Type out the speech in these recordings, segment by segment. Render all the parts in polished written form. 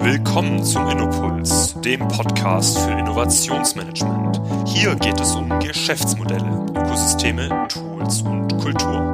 Willkommen zum InnoPuls, dem Podcast für Innovationsmanagement. Hier geht es um Geschäftsmodelle, Ökosysteme, Tools und Kultur.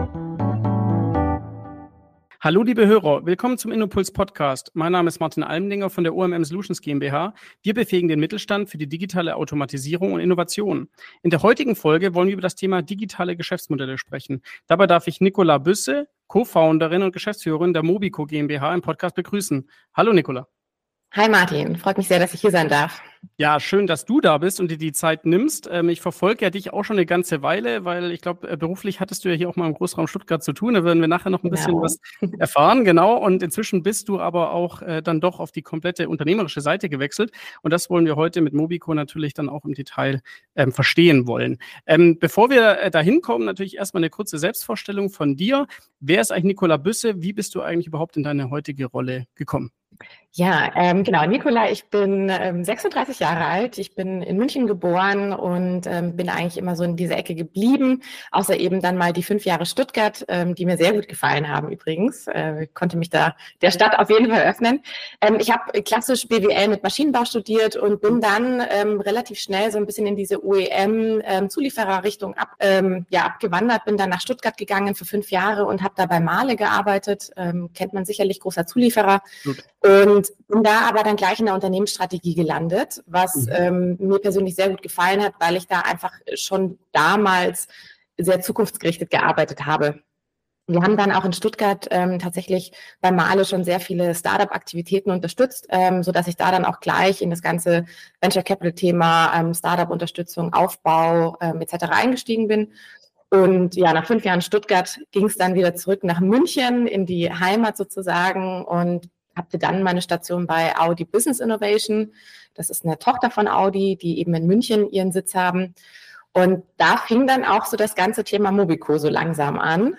Hallo liebe Hörer, willkommen zum InnoPuls Podcast. Mein Name ist Martin Almendinger von der OMM Solutions GmbH. Wir befähigen den Mittelstand für die digitale Automatisierung und Innovation. In der heutigen Folge wollen wir über das Thema digitale Geschäftsmodelle sprechen. Dabei darf ich Nicola Büsse, Co-Founderin und Geschäftsführerin der Mobico GmbH im Podcast begrüßen. Hallo Nicola. Hi Martin, freut mich sehr, dass ich hier sein darf. Ja, schön, dass du da bist und dir die Zeit nimmst. Ich verfolge ja dich auch schon eine ganze Weile, weil ich glaube, beruflich hattest du ja hier auch mal im Großraum Stuttgart zu tun. Da werden wir nachher noch ein bisschen was erfahren, genau. Und inzwischen bist du aber auch dann doch auf die komplette unternehmerische Seite gewechselt. Und das wollen wir heute mit Mobico natürlich dann auch im Detail verstehen wollen. Bevor wir dahin kommen, natürlich erstmal eine kurze Selbstvorstellung von dir. Wer ist eigentlich Nicola Büsse? Wie bist du eigentlich überhaupt in deine heutige Rolle gekommen? Ja, genau. Nicola, ich bin 36 Jahre alt. Ich bin in München geboren und bin eigentlich immer so in dieser Ecke geblieben, außer eben dann mal die 5 Jahre Stuttgart, die mir sehr gut gefallen haben übrigens. Konnte mich da der Stadt auf jeden Fall öffnen. Ich habe klassisch BWL mit Maschinenbau studiert und bin dann relativ schnell so ein bisschen in diese OEM-Zuliefererrichtung abgewandert, bin dann nach Stuttgart gegangen für 5 Jahre und habe da bei Mahle gearbeitet. Kennt man sicherlich, großer Zulieferer. Gut. Und bin da aber dann gleich in der Unternehmensstrategie gelandet, was mir persönlich sehr gut gefallen hat, weil ich da einfach schon damals sehr zukunftsgerichtet gearbeitet habe. Wir haben dann auch in Stuttgart tatsächlich bei Mahle schon sehr viele Startup-Aktivitäten unterstützt, sodass ich da dann auch gleich in das ganze Venture-Capital-Thema, Startup-Unterstützung, Aufbau etc. eingestiegen bin. Und ja, nach 5 Jahren Stuttgart ging es dann wieder zurück nach München in die Heimat sozusagen und hatte dann meine Station bei Audi Business Innovation. Das ist eine Tochter von Audi, die eben in München ihren Sitz haben. Und da fing dann auch so das ganze Thema Mobico so langsam an.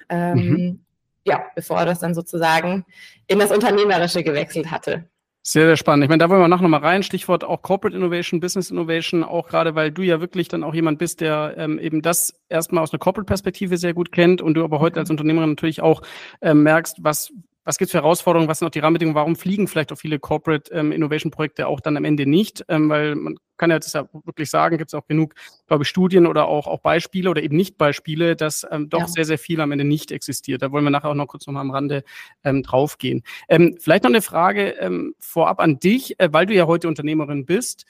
Ja, bevor das dann sozusagen in das Unternehmerische gewechselt hatte. Sehr, sehr spannend. Ich meine, da wollen wir nachher nochmal rein. Stichwort auch Corporate Innovation, Business Innovation, auch gerade, weil du ja wirklich dann auch jemand bist, der eben das erstmal aus einer Corporate-Perspektive sehr gut kennt und du aber heute als Unternehmerin natürlich auch merkst, was gibt es für Herausforderungen, was sind auch die Rahmenbedingungen, warum fliegen vielleicht auch viele Corporate Innovation Projekte auch dann am Ende nicht, weil man kann ja das ja wirklich sagen, gibt es auch genug, glaube ich, Studien oder auch Beispiele oder eben nicht Beispiele, dass doch sehr, sehr viel am Ende nicht existiert. Da wollen wir nachher auch noch kurz noch mal am Rande draufgehen. Vielleicht noch eine Frage vorab an dich, weil du ja heute Unternehmerin bist.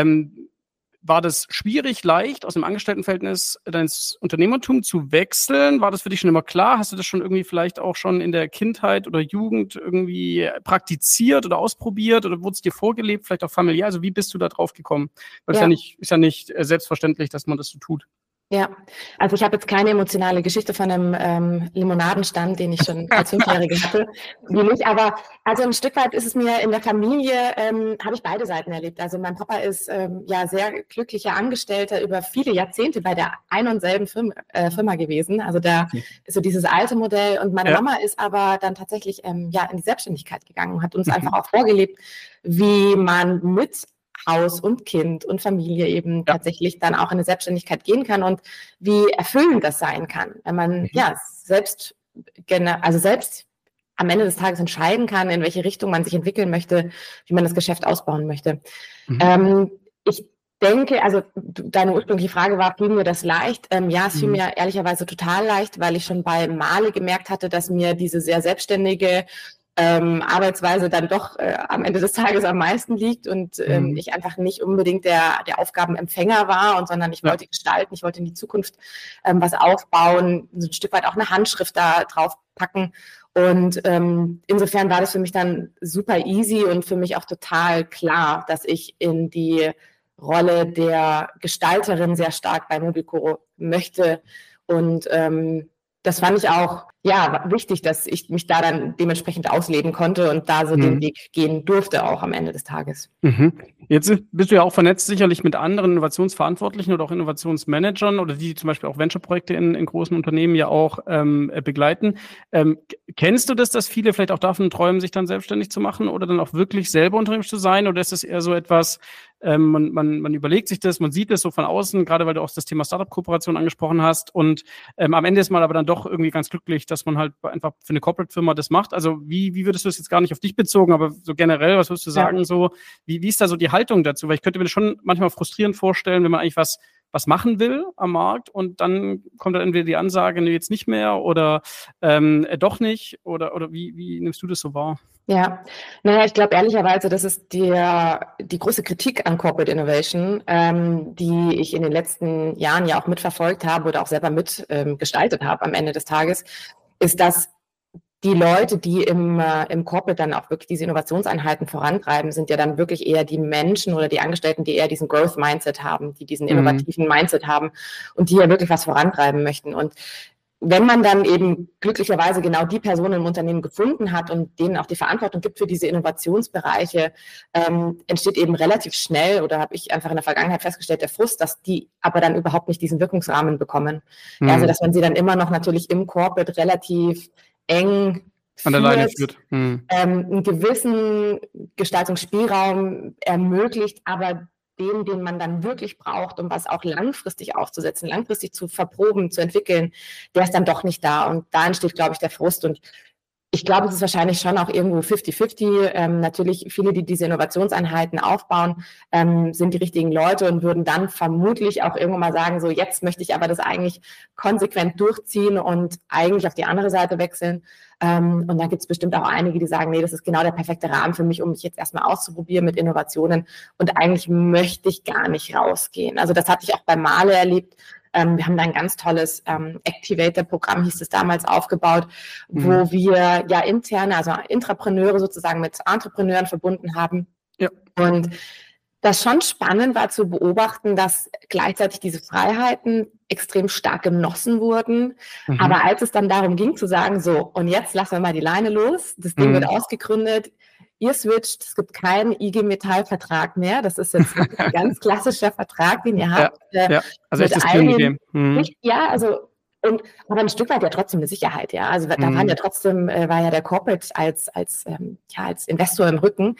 War das schwierig, leicht aus dem Angestelltenverhältnis deines Unternehmertum zu wechseln? War das für dich schon immer klar? Hast du das schon irgendwie vielleicht auch schon in der Kindheit oder Jugend irgendwie praktiziert oder ausprobiert oder wurde es dir vorgelebt, vielleicht auch familiär? Also wie bist du da drauf gekommen? Weil es ist ja nicht selbstverständlich, dass man das so tut. Ja, also ich habe jetzt keine emotionale Geschichte von einem Limonadenstand, den ich schon als 5-Jährige hatte, wie nicht, aber also ein Stück weit ist es mir in der Familie, habe ich beide Seiten erlebt. Also mein Papa ist sehr glücklicher Angestellter über viele Jahrzehnte bei der ein und selben Firma gewesen, also da ist so dieses alte Modell und meine Mama ist aber dann tatsächlich in die Selbstständigkeit gegangen und hat uns einfach auch vorgelebt, wie man mit Haus und Kind und Familie eben tatsächlich dann auch in eine Selbstständigkeit gehen kann und wie erfüllend das sein kann, wenn man selbst am Ende des Tages entscheiden kann, in welche Richtung man sich entwickeln möchte, wie man das Geschäft ausbauen möchte. Ich denke, also deine ursprüngliche Frage war, fiel mir das leicht? Es fiel mir ehrlicherweise total leicht, weil ich schon bei Mahle gemerkt hatte, dass mir diese sehr selbstständige Arbeitsweise dann doch am Ende des Tages am meisten liegt und ich einfach nicht unbedingt der Aufgabenempfänger war, sondern ich wollte gestalten, ich wollte in die Zukunft was aufbauen, so ein Stück weit auch eine Handschrift da drauf packen und insofern war das für mich dann super easy und für mich auch total klar, dass ich in die Rolle der Gestalterin sehr stark bei Mobico möchte und das fand ich auch wichtig, dass ich mich da dann dementsprechend ausleben konnte und da so den Weg gehen durfte auch am Ende des Tages. Jetzt bist du ja auch vernetzt sicherlich mit anderen Innovationsverantwortlichen oder auch Innovationsmanagern oder die zum Beispiel auch Venture-Projekte in großen Unternehmen ja auch begleiten. Kennst du das, dass viele vielleicht auch davon träumen, sich dann selbstständig zu machen oder dann auch wirklich selber unternehmerisch zu sein? Oder ist das eher so etwas, man überlegt sich das, man sieht das so von außen, gerade weil du auch das Thema Startup-Kooperation angesprochen hast und am Ende ist man aber dann doch irgendwie ganz glücklich, dass man halt einfach für eine Corporate-Firma das macht. Also wie würdest du das jetzt gar nicht auf dich bezogen, aber so generell, was würdest du sagen, so, wie ist da so die Haltung dazu? Weil ich könnte mir das schon manchmal frustrierend vorstellen, wenn man eigentlich was machen will am Markt und dann kommt dann entweder die Ansage, nee, jetzt nicht mehr oder doch nicht oder wie nimmst du das so wahr? Ja, naja, ich glaube ehrlicherweise, das ist die große Kritik an Corporate Innovation, die ich in den letzten Jahren ja auch mitverfolgt habe oder auch selber gestaltet habe am Ende des Tages, ist, dass die Leute, die im Corporate dann auch wirklich diese Innovationseinheiten vorantreiben, sind ja dann wirklich eher die Menschen oder die Angestellten, die eher diesen Growth-Mindset haben, die diesen innovativen Mindset haben und die ja wirklich was vorantreiben möchten. Und wenn man dann eben glücklicherweise genau die Personen im Unternehmen gefunden hat und denen auch die Verantwortung gibt für diese Innovationsbereiche, entsteht eben relativ schnell, oder habe ich einfach in der Vergangenheit festgestellt, der Frust, dass die aber dann überhaupt nicht diesen Wirkungsrahmen bekommen. Ja, also dass man sie dann immer noch natürlich im Corporate relativ eng an der Leine führt. Einen gewissen Gestaltungsspielraum ermöglicht, aber den man dann wirklich braucht, um was auch langfristig aufzusetzen, langfristig zu verproben, zu entwickeln, der ist dann doch nicht da. Und da entsteht, glaube ich, der Frust. Und ich glaube, es ist wahrscheinlich schon auch irgendwo 50-50. Natürlich, viele, die diese Innovationseinheiten aufbauen, sind die richtigen Leute und würden dann vermutlich auch irgendwann mal sagen, so jetzt möchte ich aber das eigentlich konsequent durchziehen und eigentlich auf die andere Seite wechseln. Und dann gibt es bestimmt auch einige, die sagen, nee, das ist genau der perfekte Rahmen für mich, um mich jetzt erstmal auszuprobieren mit Innovationen. Und eigentlich möchte ich gar nicht rausgehen. Also das hatte ich auch bei Male erlebt. Wir haben da ein ganz tolles Activator-Programm, hieß es damals, aufgebaut, wo wir ja interne, also Intrapreneure sozusagen mit Entrepreneuren verbunden haben. Ja. Und das schon spannend war zu beobachten, dass gleichzeitig diese Freiheiten extrem stark genossen wurden. Aber als es dann darum ging zu sagen, so, und jetzt lassen wir mal die Leine los, das Ding wird ausgegründet, ihr switcht, es gibt keinen IG Metall-Vertrag mehr. Das ist jetzt ein ganz klassischer Vertrag, den ihr habt. Also echt das Königin. Ja, also aber ein Stück weit ja trotzdem eine Sicherheit, ja. Also da waren ja trotzdem, war ja der Corporate als Investor im Rücken.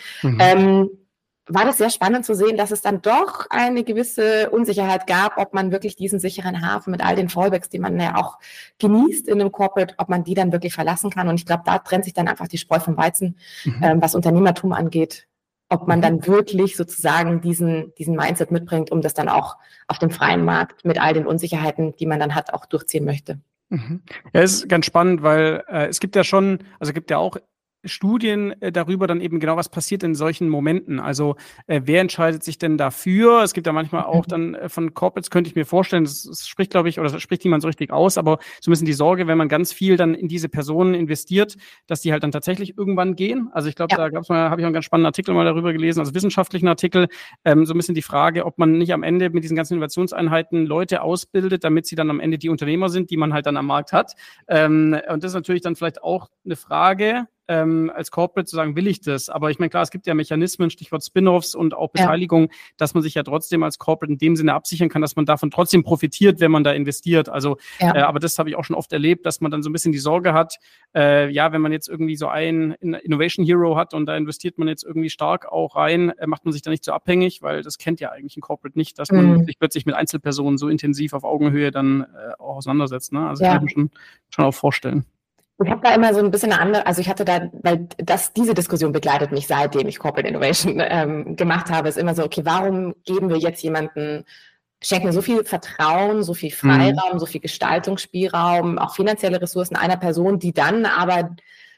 War das sehr spannend zu sehen, dass es dann doch eine gewisse Unsicherheit gab, ob man wirklich diesen sicheren Hafen mit all den Fallbacks, die man ja auch genießt in einem Corporate, ob man die dann wirklich verlassen kann. Und ich glaube, da trennt sich dann einfach die Spreu vom Weizen, was Unternehmertum angeht, ob man dann wirklich sozusagen diesen Mindset mitbringt, um das dann auch auf dem freien Markt mit all den Unsicherheiten, die man dann hat, auch durchziehen möchte. Ja, es ist ganz spannend, weil es gibt ja schon, also es gibt ja auch Studien darüber dann eben genau, was passiert in solchen Momenten. Also wer entscheidet sich denn dafür? Es gibt ja manchmal auch dann von Corporates, könnte ich mir vorstellen, das spricht, glaube ich, oder das spricht niemand so richtig aus, aber so ein bisschen die Sorge, wenn man ganz viel dann in diese Personen investiert, dass die halt dann tatsächlich irgendwann gehen. Also ich glaube, da habe ich auch einen ganz spannenden Artikel mal darüber gelesen, also wissenschaftlichen Artikel, so ein bisschen die Frage, ob man nicht am Ende mit diesen ganzen Innovationseinheiten Leute ausbildet, damit sie dann am Ende die Unternehmer sind, die man halt dann am Markt hat. Und das ist natürlich dann vielleicht auch eine Frage, als Corporate zu sagen, will ich das? Aber ich meine, klar, es gibt ja Mechanismen, Stichwort Spin-offs und auch Beteiligung, dass man sich ja trotzdem als Corporate in dem Sinne absichern kann, dass man davon trotzdem profitiert, wenn man da investiert. Also, aber das habe ich auch schon oft erlebt, dass man dann so ein bisschen die Sorge hat, wenn man jetzt irgendwie so einen Innovation Hero hat und da investiert man jetzt irgendwie stark auch rein, macht man sich da nicht so abhängig, weil das kennt ja eigentlich ein Corporate nicht, dass man sich plötzlich mit Einzelpersonen so intensiv auf Augenhöhe dann auch auseinandersetzt. Ne? Also kann ich mir schon auch vorstellen. Ich habe da immer so ein bisschen eine andere, also ich hatte da, weil diese Diskussion begleitet mich, seitdem ich Corporate Innovation gemacht habe, ist immer so, okay, warum geben wir jetzt schenken wir so viel Vertrauen, so viel Freiraum, so viel Gestaltungsspielraum, auch finanzielle Ressourcen einer Person, die dann aber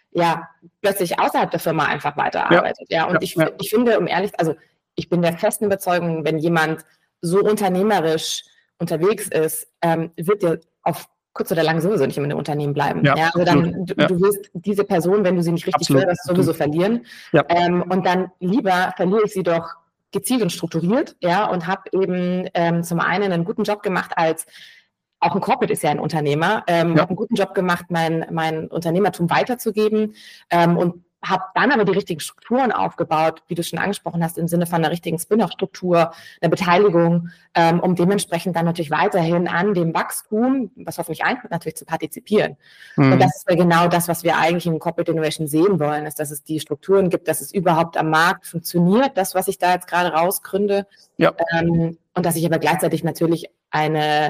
plötzlich außerhalb der Firma einfach weiterarbeitet. Ich finde, also ich bin der festen Überzeugung, wenn jemand so unternehmerisch unterwegs ist, wird der auf kurz oder lang sowieso nicht in einem Unternehmen bleiben. Also dann, du wirst diese Person, wenn du sie nicht richtig förderst, sowieso verlieren. Und dann lieber verliere ich sie doch gezielt und strukturiert, und habe eben zum einen einen guten Job gemacht auch ein Corporate ist ja ein Unternehmer, habe einen guten Job gemacht, mein Unternehmertum weiterzugeben und habe dann aber die richtigen Strukturen aufgebaut, wie du schon angesprochen hast, im Sinne von einer richtigen Spin-off-Struktur, einer Beteiligung, um dementsprechend dann natürlich weiterhin an dem Wachstum, was hoffentlich eintritt, natürlich zu partizipieren. Und das ist ja genau das, was wir eigentlich in Corporate Innovation sehen wollen, ist, dass es die Strukturen gibt, dass es überhaupt am Markt funktioniert, das, was ich da jetzt gerade rausgründe. Und dass ich aber gleichzeitig natürlich eine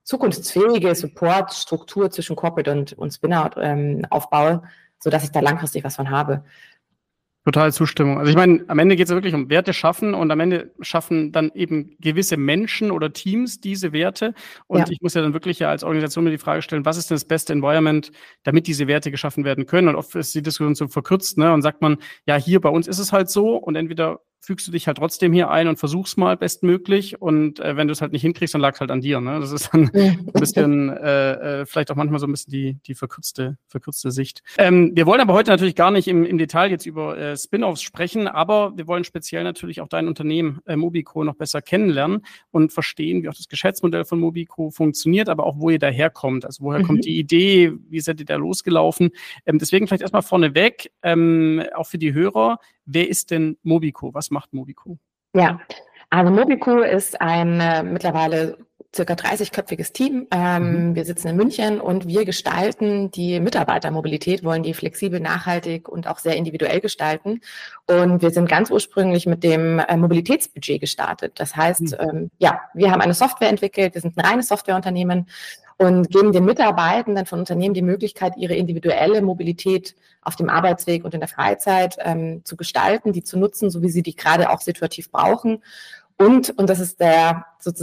zukunftsfähige Support-Struktur zwischen Corporate und Spin-out aufbaue, sodass ich da langfristig was von habe. Total Zustimmung. Also ich meine, am Ende geht es ja wirklich um Werte schaffen und am Ende schaffen dann eben gewisse Menschen oder Teams diese Werte. Und ich muss ja dann wirklich als Organisation mir die Frage stellen, was ist denn das beste Environment, damit diese Werte geschaffen werden können? Und oft ist die Diskussion so verkürzt, ne? Und sagt man, ja, hier bei uns ist es halt so und entweder fügst du dich halt trotzdem hier ein und versuchst mal bestmöglich und wenn du es halt nicht hinkriegst, dann lag es halt an dir. Ne? Das ist dann ein bisschen, vielleicht auch manchmal so ein bisschen die verkürzte Sicht. Wir wollen aber heute natürlich gar nicht im Detail jetzt über Spin-offs sprechen, aber wir wollen speziell natürlich auch dein Unternehmen Mobico noch besser kennenlernen und verstehen, wie auch das Geschäftsmodell von Mobico funktioniert, aber auch, wo ihr daherkommt. Also woher kommt die Idee, wie seid ihr da losgelaufen? Deswegen vielleicht erstmal vorneweg, auch für die Hörer, wer ist denn Mobico? Was macht Mobico? Ja, also Mobico ist ein mittlerweile circa 30-köpfiges Team. Wir sitzen in München und wir gestalten die Mitarbeitermobilität, wollen die flexibel, nachhaltig und auch sehr individuell gestalten. Und wir sind ganz ursprünglich mit dem Mobilitätsbudget gestartet. Das heißt, wir haben eine Software entwickelt, wir sind ein reines Softwareunternehmen und geben den Mitarbeitenden von Unternehmen die Möglichkeit, ihre individuelle Mobilität auf dem Arbeitsweg und in der Freizeit zu gestalten, die zu nutzen, so wie sie die gerade auch situativ brauchen. Und das ist der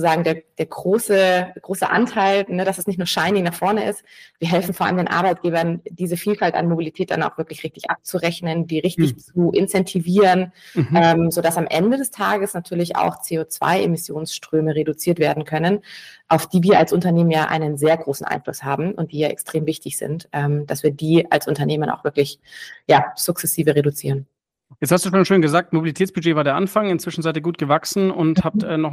große Anteil, ne, dass es nicht nur shiny nach vorne ist. Wir helfen vor allem den Arbeitgebern, diese Vielfalt an Mobilität dann auch wirklich richtig abzurechnen, die richtig zu incentivieren, sodass am Ende des Tages natürlich auch CO2-Emissionsströme reduziert werden können, auf die wir als Unternehmen ja einen sehr großen Einfluss haben und die ja extrem wichtig sind, dass wir die als Unternehmen auch wirklich sukzessive reduzieren. Jetzt hast du schon schön gesagt, Mobilitätsbudget war der Anfang. Inzwischen seid ihr gut gewachsen und habt noch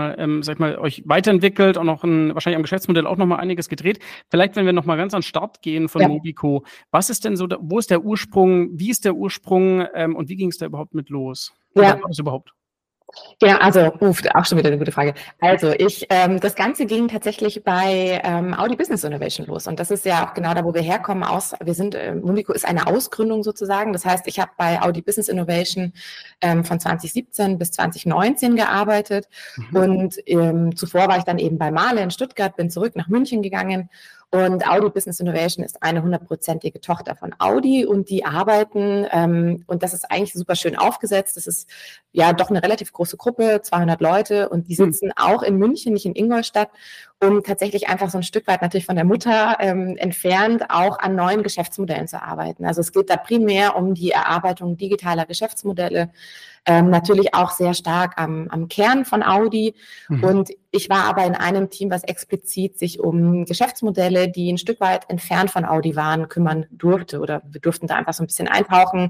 mal euch weiterentwickelt und wahrscheinlich am Geschäftsmodell auch noch mal einiges gedreht. Vielleicht, wenn wir noch mal ganz an den Start gehen von Mobico, was ist denn so, wo ist der Ursprung, wie ist der Ursprung und wie ging es da überhaupt mit los? Ja. Was überhaupt? Genau, also, auch schon wieder eine gute Frage. Also das Ganze ging tatsächlich bei Audi Business Innovation los. Und das ist ja auch genau da, wo wir herkommen. Mobico ist eine Ausgründung sozusagen. Das heißt, ich habe bei Audi Business Innovation von 2017 bis 2019 gearbeitet. Und zuvor war ich dann eben bei Mahle in Stuttgart, bin zurück nach München gegangen. Und Audi Business Innovation ist eine 100%ige Tochter von Audi und die arbeiten, und das ist eigentlich super schön aufgesetzt. Das ist ja doch eine relativ große Gruppe, 200 Leute und die sitzen auch in München, nicht in Ingolstadt, um tatsächlich einfach so ein Stück weit natürlich von der Mutter entfernt auch an neuen Geschäftsmodellen zu arbeiten. Also es geht da primär um die Erarbeitung digitaler Geschäftsmodelle, natürlich auch sehr stark am Kern von Audi. Und ich war aber in einem Team, was explizit sich um Geschäftsmodelle, die ein Stück weit entfernt von Audi waren, kümmern durfte. Oder wir durften da einfach so ein bisschen eintauchen.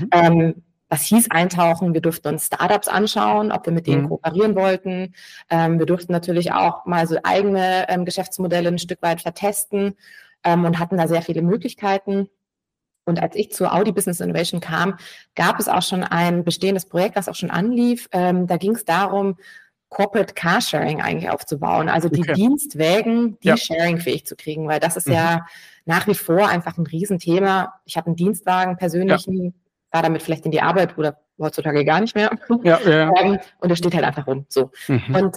Was hieß eintauchen? Wir durften uns Startups anschauen, ob wir mit denen kooperieren wollten. Wir durften natürlich auch mal so eigene Geschäftsmodelle ein Stück weit vertesten und hatten da sehr viele Möglichkeiten. Und als ich zur Audi Business Innovation kam, gab es auch schon ein bestehendes Projekt, das auch schon anlief. Da ging es darum, Corporate Carsharing eigentlich aufzubauen, also die Dienstwägen, die sharingfähig zu kriegen, weil das ist ja nach wie vor einfach ein Riesenthema. Ich habe einen Dienstwagen persönlichen, war damit vielleicht in die Arbeit oder heutzutage gar nicht mehr. Und er steht halt einfach rum. So. Und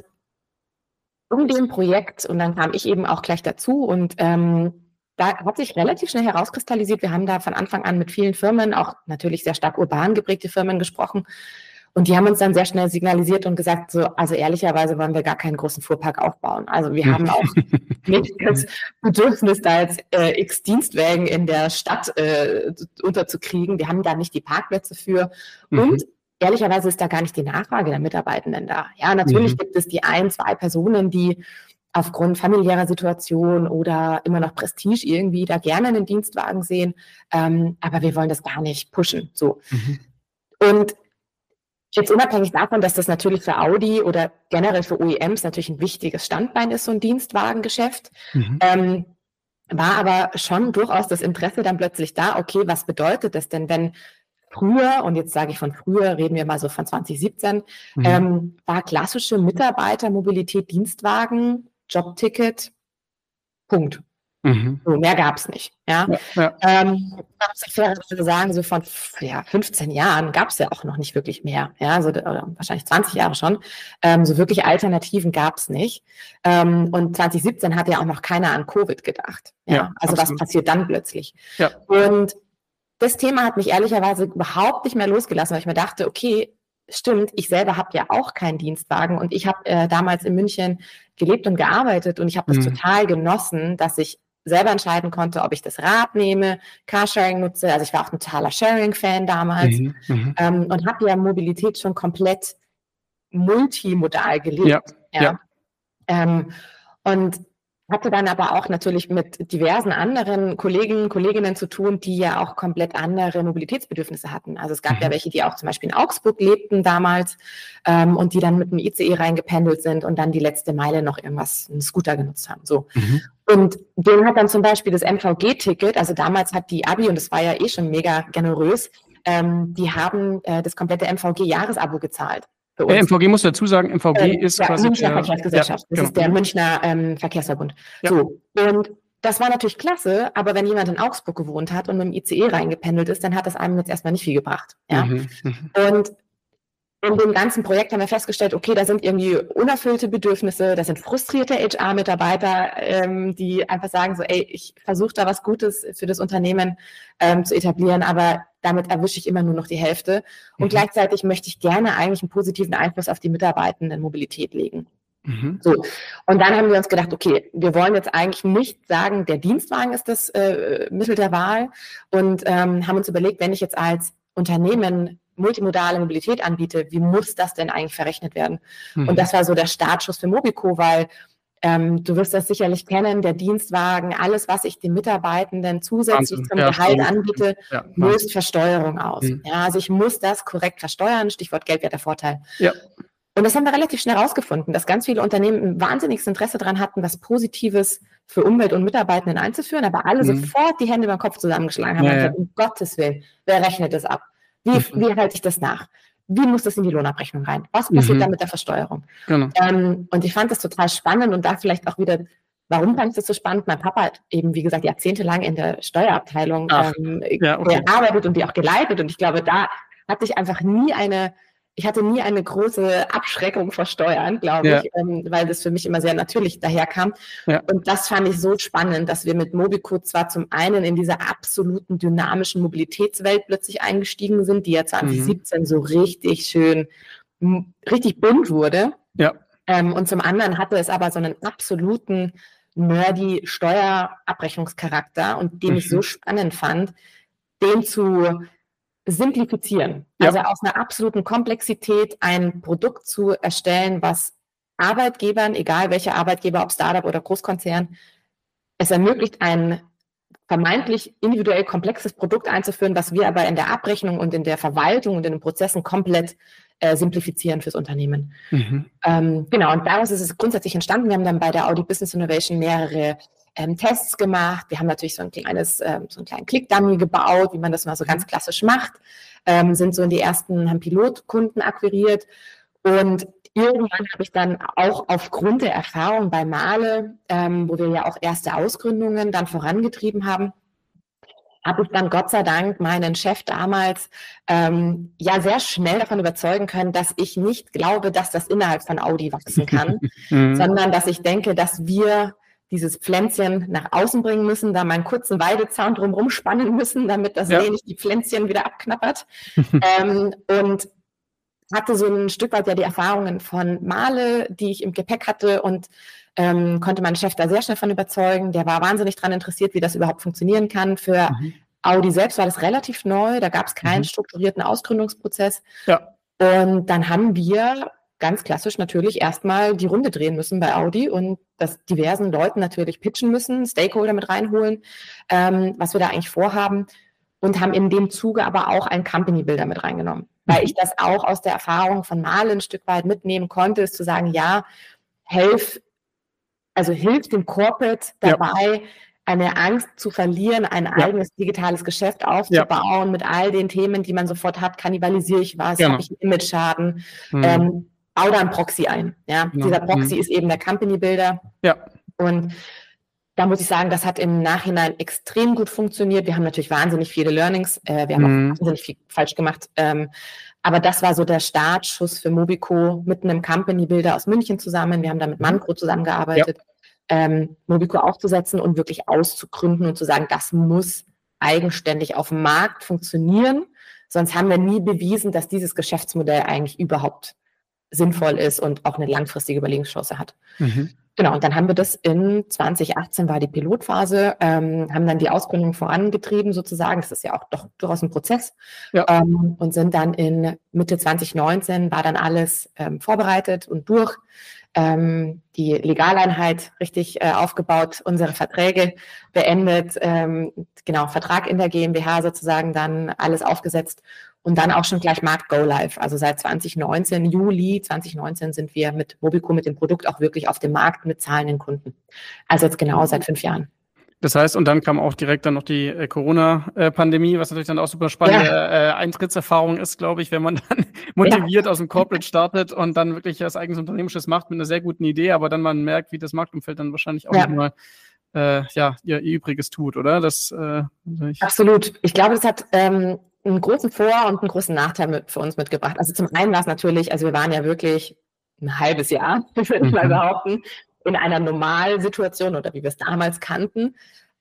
um dem Projekt, und dann kam ich eben auch gleich dazu und da hat sich relativ schnell herauskristallisiert, wir haben da von Anfang an mit vielen Firmen, auch natürlich sehr stark urban geprägte Firmen gesprochen. Und die haben uns dann sehr schnell signalisiert und gesagt, so, also ehrlicherweise wollen wir gar keinen großen Fuhrpark aufbauen. Also wir haben auch nicht das Bedürfnis, da jetzt x Dienstwägen in der Stadt unterzukriegen. Wir haben da nicht die Parkplätze für. Und ehrlicherweise ist da gar nicht die Nachfrage der Mitarbeitenden da. Ja, natürlich gibt es die 2 Personen, die aufgrund familiärer Situation oder immer noch Prestige irgendwie da gerne einen Dienstwagen sehen. Aber wir wollen das gar nicht pushen. So. Und jetzt unabhängig davon, dass das natürlich für Audi oder generell für OEMs natürlich ein wichtiges Standbein ist, so ein Dienstwagengeschäft, war aber schon durchaus das Interesse dann plötzlich da, okay, was bedeutet das denn, wenn früher, und jetzt sage ich von früher, reden wir mal so von 2017, war klassische Mitarbeitermobilität Dienstwagen, Jobticket, Punkt. So, mehr gab es nicht. Ja? Man muss fairerweise sagen, so von 15 Jahren gab es ja auch noch nicht wirklich mehr. Ja? Also, wahrscheinlich 20 Jahre schon. So wirklich Alternativen gab es nicht. Und 2017 hat ja auch noch keiner an Covid gedacht. Ja? Also absolut. Was passiert dann plötzlich? Ja. Und das Thema hat mich ehrlicherweise überhaupt nicht mehr losgelassen, weil ich mir dachte, okay, stimmt, ich selber habe ja auch keinen Dienstwagen und ich habe damals in München gelebt und gearbeitet und ich habe das total genossen, dass ich selber entscheiden konnte, ob ich das Rad nehme, Carsharing nutze. Also ich war auch ein totaler Sharing-Fan damals und habe ja Mobilität schon komplett multimodal gelebt. Und hatte dann aber auch natürlich mit diversen anderen Kolleginnen zu tun, die ja auch komplett andere Mobilitätsbedürfnisse hatten. Also es gab ja welche, die auch zum Beispiel in Augsburg lebten damals und die dann mit dem ICE reingependelt sind und dann die letzte Meile noch einen Scooter genutzt haben. So. Und denen hat dann zum Beispiel das MVG-Ticket, also damals hat die Abi, und das war ja eh schon mega generös, die haben das komplette MVG-Jahresabo gezahlt. MVG muss dazu sagen, MVG ist quasi Münchner Verkehrsgesellschaft. Das ist der Münchner Verkehrsverbund. Ja. So. Und das war natürlich klasse, aber wenn jemand in Augsburg gewohnt hat und mit dem ICE reingependelt ist, dann hat das einem jetzt erstmal nicht viel gebracht. Ja? Und in dem ganzen Projekt haben wir festgestellt, okay, da sind irgendwie unerfüllte Bedürfnisse, da sind frustrierte HR-Mitarbeiter, die einfach sagen so, ey, ich versuche da was Gutes für das Unternehmen zu etablieren, aber damit erwische ich immer nur noch die Hälfte. Und gleichzeitig möchte ich gerne eigentlich einen positiven Einfluss auf die Mitarbeitendenmobilität legen. So. Und dann haben wir uns gedacht, okay, wir wollen jetzt eigentlich nicht sagen, der Dienstwagen ist das Mittel der Wahl und haben uns überlegt, wenn ich jetzt als Unternehmen multimodale Mobilität anbiete, wie muss das denn eigentlich verrechnet werden? Und das war so der Startschuss für Mobico, weil du wirst das sicherlich kennen, der Dienstwagen, alles, was ich den Mitarbeitenden zusätzlich zum Gehalt anbiete, löst Versteuerung aus. Ja, also ich muss das korrekt versteuern, Stichwort Geldwerter Vorteil. Ja. Und das haben wir relativ schnell herausgefunden, dass ganz viele Unternehmen ein wahnsinniges Interesse daran hatten, was Positives für Umwelt und Mitarbeitenden einzuführen, aber alle sofort die Hände beim Kopf zusammengeschlagen haben und gesagt, um Gottes Willen, wer rechnet das ab? Wie halte ich das nach? Wie muss das in die Lohnabrechnung rein? Was passiert da mit der Versteuerung? Genau. Und ich fand das total spannend und da vielleicht auch wieder, warum fand ich das so spannend? Mein Papa hat eben, wie gesagt, jahrzehntelang in der Steuerabteilung gearbeitet und die auch geleitet und ich glaube, da hatte ich einfach ich hatte nie eine große Abschreckung vor Steuern, glaube ich, weil das für mich immer sehr natürlich daherkam. Ja. Und das fand ich so spannend, dass wir mit Mobico zwar zum einen in dieser absoluten dynamischen Mobilitätswelt plötzlich eingestiegen sind, die ja 2017 so richtig schön, richtig bunt wurde. Ja. Und zum anderen hatte es aber so einen absoluten nerdy Steuerabrechnungscharakter und den ich so spannend fand, den zu simplifizieren. Also aus einer absoluten Komplexität ein Produkt zu erstellen, was Arbeitgebern, egal welcher Arbeitgeber, ob Startup oder Großkonzern, es ermöglicht, ein vermeintlich individuell komplexes Produkt einzuführen, was wir aber in der Abrechnung und in der Verwaltung und in den Prozessen komplett simplifizieren fürs Unternehmen. Genau, und daraus ist es grundsätzlich entstanden. Wir haben dann bei der Audi Business Innovation mehrere Tests gemacht. Wir haben natürlich so einen kleinen Click-Dummy gebaut, wie man das mal so ganz klassisch macht, sind so in die ersten, haben Pilotkunden akquiriert und irgendwann habe ich dann auch aufgrund der Erfahrung bei Mahle, wo wir ja auch erste Ausgründungen dann vorangetrieben haben, habe ich dann Gott sei Dank meinen Chef damals sehr schnell davon überzeugen können, dass ich nicht glaube, dass das innerhalb von Audi wachsen kann, sondern dass ich denke, dass wir dieses Pflänzchen nach außen bringen müssen, da mal einen kurzen Weidezaun drumherum spannen müssen, damit das Reh nicht die Pflänzchen wieder abknappert. Und hatte so ein Stück weit ja die Erfahrungen von Mahle, die ich im Gepäck hatte und konnte meinen Chef da sehr schnell von überzeugen. Der war wahnsinnig daran interessiert, wie das überhaupt funktionieren kann. Für Audi selbst war das relativ neu, da gab es keinen strukturierten Ausgründungsprozess. Ja. Und dann haben wir ganz klassisch natürlich erstmal die Runde drehen müssen bei Audi und das diversen Leuten natürlich pitchen müssen, Stakeholder mit reinholen, was wir da eigentlich vorhaben und haben in dem Zuge aber auch einen Company Builder mit reingenommen, weil ich das auch aus der Erfahrung von Mahle ein Stück weit mitnehmen konnte, ist zu sagen, ja, hilf dem Corporate dabei, eine Angst zu verlieren, ein eigenes digitales Geschäft aufzubauen mit all den Themen, die man sofort hat, kannibalisiere ich was, habe ich einen Image-Schaden, bau da einen Proxy ein. Ja? Dieser Proxy ist eben der Company Builder. Ja. Und Da muss ich sagen, das hat im Nachhinein extrem gut funktioniert. Wir haben natürlich wahnsinnig viele Learnings. Wir haben auch wahnsinnig viel falsch gemacht. Aber das war so der Startschuss für Mobico mit einem Company Builder aus München zusammen. Wir haben da mit Mancro zusammengearbeitet, Mobico aufzusetzen und wirklich auszugründen und zu sagen, das muss eigenständig auf dem Markt funktionieren. Sonst haben wir nie bewiesen, dass dieses Geschäftsmodell eigentlich überhaupt sinnvoll ist und auch eine langfristige Überlebenschance hat. Genau, und dann haben wir das in 2018 war die Pilotphase, haben dann die Ausgründung vorangetrieben sozusagen. Das ist ja auch doch durchaus ein Prozess. Und sind dann in Mitte 2019 war dann alles vorbereitet und durch. Die Legaleinheit richtig aufgebaut, unsere Verträge beendet, Vertrag in der GmbH sozusagen dann alles aufgesetzt und dann auch schon gleich Markt Go Live. Also seit 2019, Juli 2019 sind wir mit Mobico, mit dem Produkt auch wirklich auf dem Markt mit zahlenden Kunden. Also jetzt genau seit 5 Jahren. Das heißt, und dann kam auch direkt dann noch die Corona-Pandemie, was natürlich dann auch super spannende Eintrittserfahrung ist, glaube ich, wenn man dann motiviert aus dem Corporate startet und dann wirklich das eigenes Unternehmerisches macht mit einer sehr guten Idee, aber dann man merkt, wie das Marktumfeld dann wahrscheinlich auch nochmal ihr Übriges tut, oder? Das Absolut. Ich glaube, das hat einen großen Vor- und einen großen Nachteil für uns mitgebracht. Also zum einen war es natürlich, also wir waren ja wirklich ein halbes Jahr, würde ich mal behaupten, in einer Normalsituation oder wie wir es damals kannten.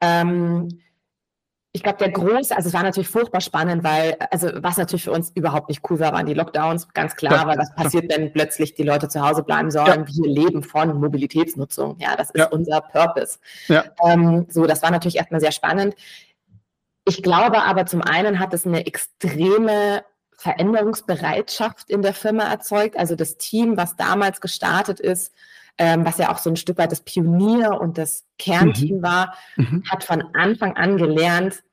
Ich glaube, also es war natürlich furchtbar spannend, weil, also was natürlich für uns überhaupt nicht cool war, waren die Lockdowns, ganz klar, weil was passiert, wenn plötzlich die Leute zu Hause bleiben sollen? Wir leben von Mobilitätsnutzung, das ist unser Purpose. Das war natürlich erstmal sehr spannend. Ich glaube aber, zum einen hat es eine extreme Veränderungsbereitschaft in der Firma erzeugt, also das Team, was damals gestartet ist, was ja auch so ein Stück weit das Pionier- und das Kernteam war, hat von Anfang an gelernt,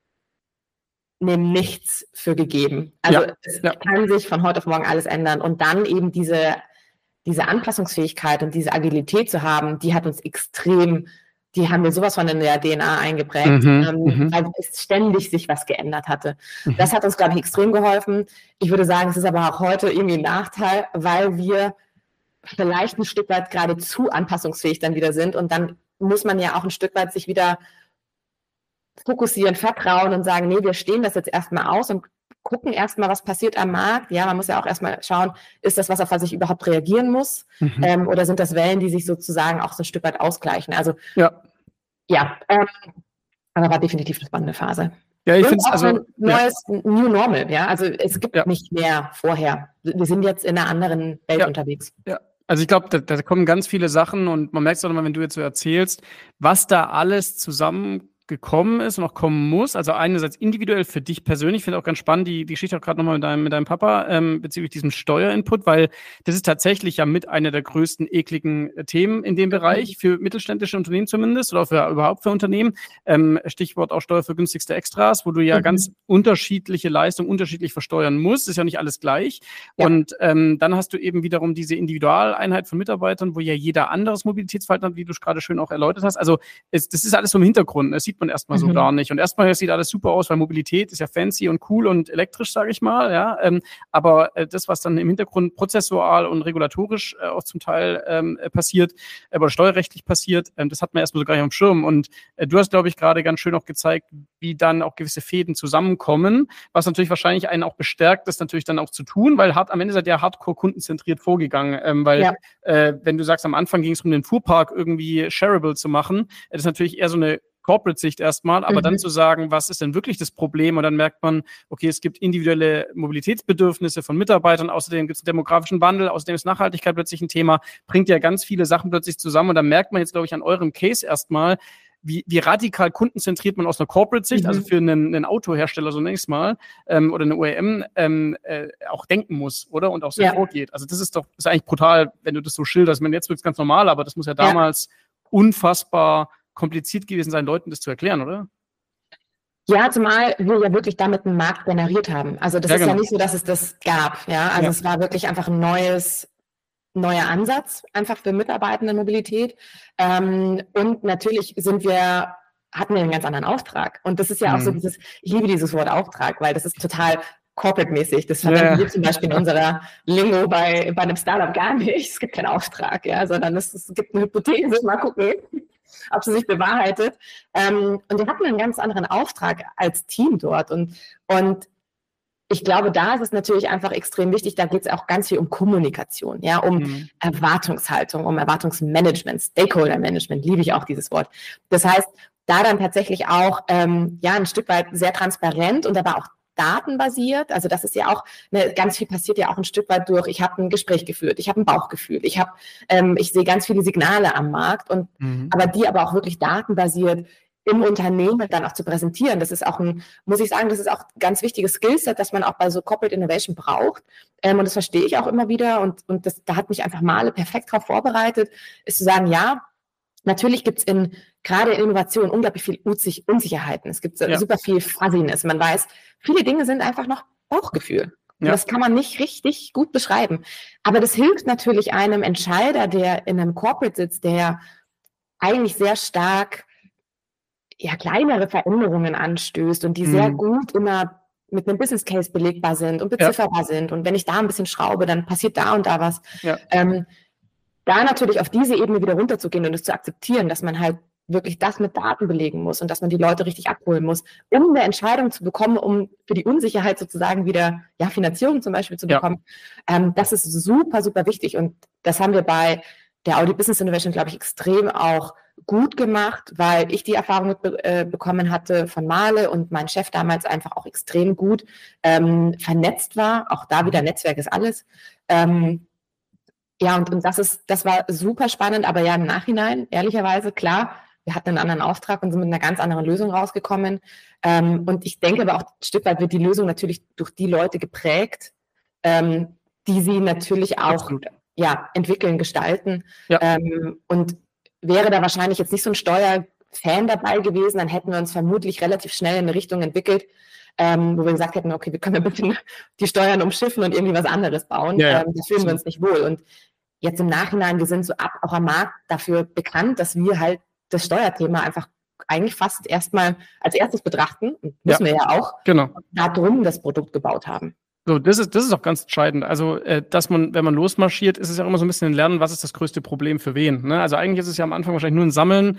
nichts für gegeben. Also es kann sich von heute auf morgen alles ändern. Und dann eben diese Anpassungsfähigkeit und diese Agilität zu haben, die hat uns die haben wir sowas von in der DNA eingeprägt, weil es ständig sich was geändert hatte. Das hat uns, glaube ich, extrem geholfen. Ich würde sagen, es ist aber auch heute irgendwie ein Nachteil, weil wir vielleicht ein Stück weit gerade zu anpassungsfähig dann wieder sind und dann muss man ja auch ein Stück weit sich wieder fokussieren, vertrauen und sagen, nee, wir stehen das jetzt erstmal aus und gucken erstmal, was passiert am Markt. Ja, man muss ja auch erstmal schauen, ist das was, auf was ich überhaupt reagieren muss? Oder sind das Wellen, die sich sozusagen auch so ein Stück weit ausgleichen? Also aber war definitiv eine spannende Phase. Ja, ich finde es ein neues New Normal, also es gibt nicht mehr vorher. Wir sind jetzt in einer anderen Welt unterwegs. Ja. Also ich glaube, da kommen ganz viele Sachen und man merkt es auch immer, wenn du jetzt so erzählst, was da alles zusammengekommen ist und auch kommen muss. Also einerseits individuell für dich persönlich. Ich finde auch ganz spannend die Geschichte auch gerade nochmal mit deinem Papa bezüglich diesem Steuerinput, weil das ist tatsächlich ja mit einer der größten ekligen Themen in dem Bereich, für mittelständische Unternehmen zumindest oder überhaupt für Unternehmen. Stichwort auch Steuer für günstigste Extras, wo du ja ganz unterschiedliche Leistungen unterschiedlich versteuern musst. Ist ja nicht alles gleich. Ja. Und dann hast du eben wiederum diese Individualeinheit von Mitarbeitern, wo ja jeder anderes Mobilitätsverhalten hat, wie du es gerade schön auch erläutert hast. Also das ist alles so im Hintergrund. Es sieht man erstmal so gar nicht. Und erstmal sieht alles super aus, weil Mobilität ist ja fancy und cool und elektrisch, sage ich mal. Aber das, was dann im Hintergrund prozessual und regulatorisch auch zum Teil passiert, aber steuerrechtlich passiert, das hat man erstmal so gar nicht auf dem Schirm. Und du hast, glaube ich, gerade ganz schön auch gezeigt, wie dann auch gewisse Fäden zusammenkommen, was natürlich wahrscheinlich einen auch bestärkt, das natürlich dann auch zu tun, weil am Ende seid ihr hardcore kundenzentriert vorgegangen, wenn du sagst, am Anfang ging es um den Fuhrpark irgendwie shareable zu machen, das ist natürlich eher so eine Corporate-Sicht erstmal, aber dann zu sagen, was ist denn wirklich das Problem? Und dann merkt man, okay, es gibt individuelle Mobilitätsbedürfnisse von Mitarbeitern, außerdem gibt es einen demografischen Wandel, außerdem ist Nachhaltigkeit plötzlich ein Thema, bringt ja ganz viele Sachen plötzlich zusammen und dann merkt man jetzt, glaube ich, an eurem Case erstmal, wie radikal kundenzentriert man aus einer Corporate-Sicht, also für einen Autohersteller, so nenne ich es mal, oder eine OEM, auch denken muss, oder? Und auch so vorgeht. Also das ist eigentlich brutal, wenn du das so schilderst. Ich meine, jetzt wird es ganz normal, aber das muss ja damals unfassbar kompliziert gewesen sein, Leuten das zu erklären, oder? Ja, zumal wir ja wirklich damit einen Markt generiert haben. Also das ist ja nicht so, dass es das gab. Also es war wirklich einfach ein neuer Ansatz, einfach für Mitarbeitendenmobilität. Und natürlich hatten wir einen ganz anderen Auftrag. Und das ist ja auch so ich liebe dieses Wort Auftrag, weil das ist total corporate-mäßig. Das verwenden wir zum Beispiel in unserer Lingo bei einem Startup gar nicht. Es gibt keinen Auftrag, sondern es gibt eine Hypothese, mal gucken. ob sie sich bewahrheitet. Und wir hatten einen ganz anderen Auftrag als Team dort. Und ich glaube, da ist es natürlich einfach extrem wichtig, da geht es auch ganz viel um Kommunikation, ja, um Erwartungshaltung, um Erwartungsmanagement, Stakeholder-Management, liebe ich auch dieses Wort. Das heißt, da dann tatsächlich auch ein Stück weit sehr transparent und aber auch datenbasiert, also das ist ja auch, ganz viel passiert ja auch ein Stück weit durch, ich habe ein Gespräch geführt, ich habe ein Bauchgefühl, ich sehe ganz viele Signale am Markt aber die aber auch wirklich datenbasiert im Unternehmen dann auch zu präsentieren. Das ist auch muss ich sagen, das ist auch ein ganz wichtiges Skillset, das man auch bei so Corporate Innovation braucht. Und das verstehe ich auch immer wieder und da hat mich einfach Male perfekt darauf vorbereitet, ist zu sagen, ja, natürlich gibt es gerade in Innovation unglaublich viel Unsicherheiten. Es gibt super viel Fuzziness. Man weiß, viele Dinge sind einfach noch Bauchgefühl. Und das kann man nicht richtig gut beschreiben. Aber das hilft natürlich einem Entscheider, der in einem Corporate sitzt, der eigentlich sehr stark kleinere Veränderungen anstößt und die sehr gut immer mit einem Business Case belegbar sind und bezifferbar sind. Und wenn ich da ein bisschen schraube, dann passiert da und da was. Ja. Da natürlich auf diese Ebene wieder runterzugehen und es zu akzeptieren, dass man halt wirklich das mit Daten belegen muss und dass man die Leute richtig abholen muss, um eine Entscheidung zu bekommen, um für die Unsicherheit sozusagen wieder Finanzierung zum Beispiel zu bekommen. Das ist super, super wichtig. Und das haben wir bei der Audi Business Innovation, glaube ich, extrem auch gut gemacht, weil ich die Erfahrung bekommen hatte von Male und mein Chef damals einfach auch extrem gut vernetzt war. Auch da wieder Netzwerk ist alles. Und das war super spannend, aber im Nachhinein, ehrlicherweise, klar, wir hatten einen anderen Auftrag und sind mit einer ganz anderen Lösung rausgekommen. Und ich denke aber auch, ein Stück weit wird die Lösung natürlich durch die Leute geprägt, die sie natürlich auch entwickeln, gestalten. Ja. Und wäre da wahrscheinlich jetzt nicht so ein Steuerfan dabei gewesen, dann hätten wir uns vermutlich relativ schnell in eine Richtung entwickelt, wo wir gesagt hätten, okay, wir können ein bisschen die Steuern umschiffen und irgendwie was anderes bauen. Da fühlen wir uns nicht wohl. Und jetzt im Nachhinein, wir sind so auch am Markt dafür bekannt, dass wir halt das Steuerthema einfach eigentlich fast erstmal als erstes betrachten, müssen wir ja auch, darum das Produkt gebaut haben. So, das ist auch ganz entscheidend. Also, dass man, wenn man losmarschiert, ist es ja immer so ein bisschen ein Lernen, was ist das größte Problem für wen. Ne? Also eigentlich ist es ja am Anfang wahrscheinlich nur ein Sammeln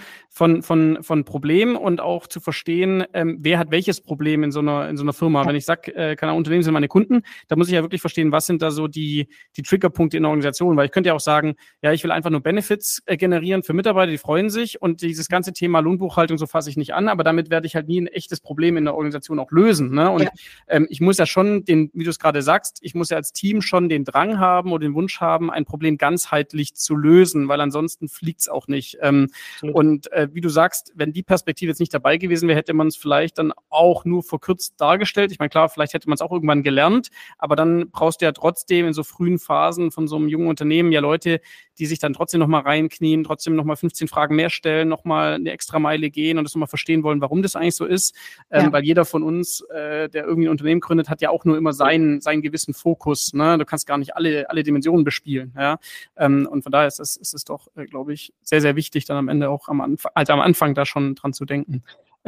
von Problemen und auch zu verstehen, wer hat welches Problem in so einer Firma. Ja. Wenn ich sage, keine Ahnung, Unternehmen sind meine Kunden, da muss ich ja wirklich verstehen, was sind da so die Triggerpunkte in der Organisation. Weil ich könnte ja auch sagen, ja, ich will einfach nur Benefits generieren für Mitarbeiter, die freuen sich und dieses ganze Thema Lohnbuchhaltung, so fasse ich nicht an, aber damit werde ich halt nie ein echtes Problem in der Organisation auch lösen. Ne? Und ich muss ja schon wie du es gerade sagst, ich muss ja als Team schon den Drang haben oder den Wunsch haben, ein Problem ganzheitlich zu lösen, weil ansonsten fliegt es auch nicht. Und wie du sagst, wenn die Perspektive jetzt nicht dabei gewesen wäre, hätte man es vielleicht dann auch nur verkürzt dargestellt. Ich meine, klar, vielleicht hätte man es auch irgendwann gelernt, aber dann brauchst du ja trotzdem in so frühen Phasen von so einem jungen Unternehmen ja Leute, die sich dann trotzdem nochmal reinknien, trotzdem nochmal 15 Fragen mehr stellen, nochmal eine extra Meile gehen und das nochmal verstehen wollen, warum das eigentlich so ist. Weil jeder von uns, der irgendwie ein Unternehmen gründet, hat ja auch nur immer seinen gewissen Fokus. Ne? Du kannst gar nicht alle Dimensionen bespielen. Ja? Und von daher ist es doch, glaube ich, sehr, sehr wichtig, dann am Ende auch am Anfang da schon dran zu denken.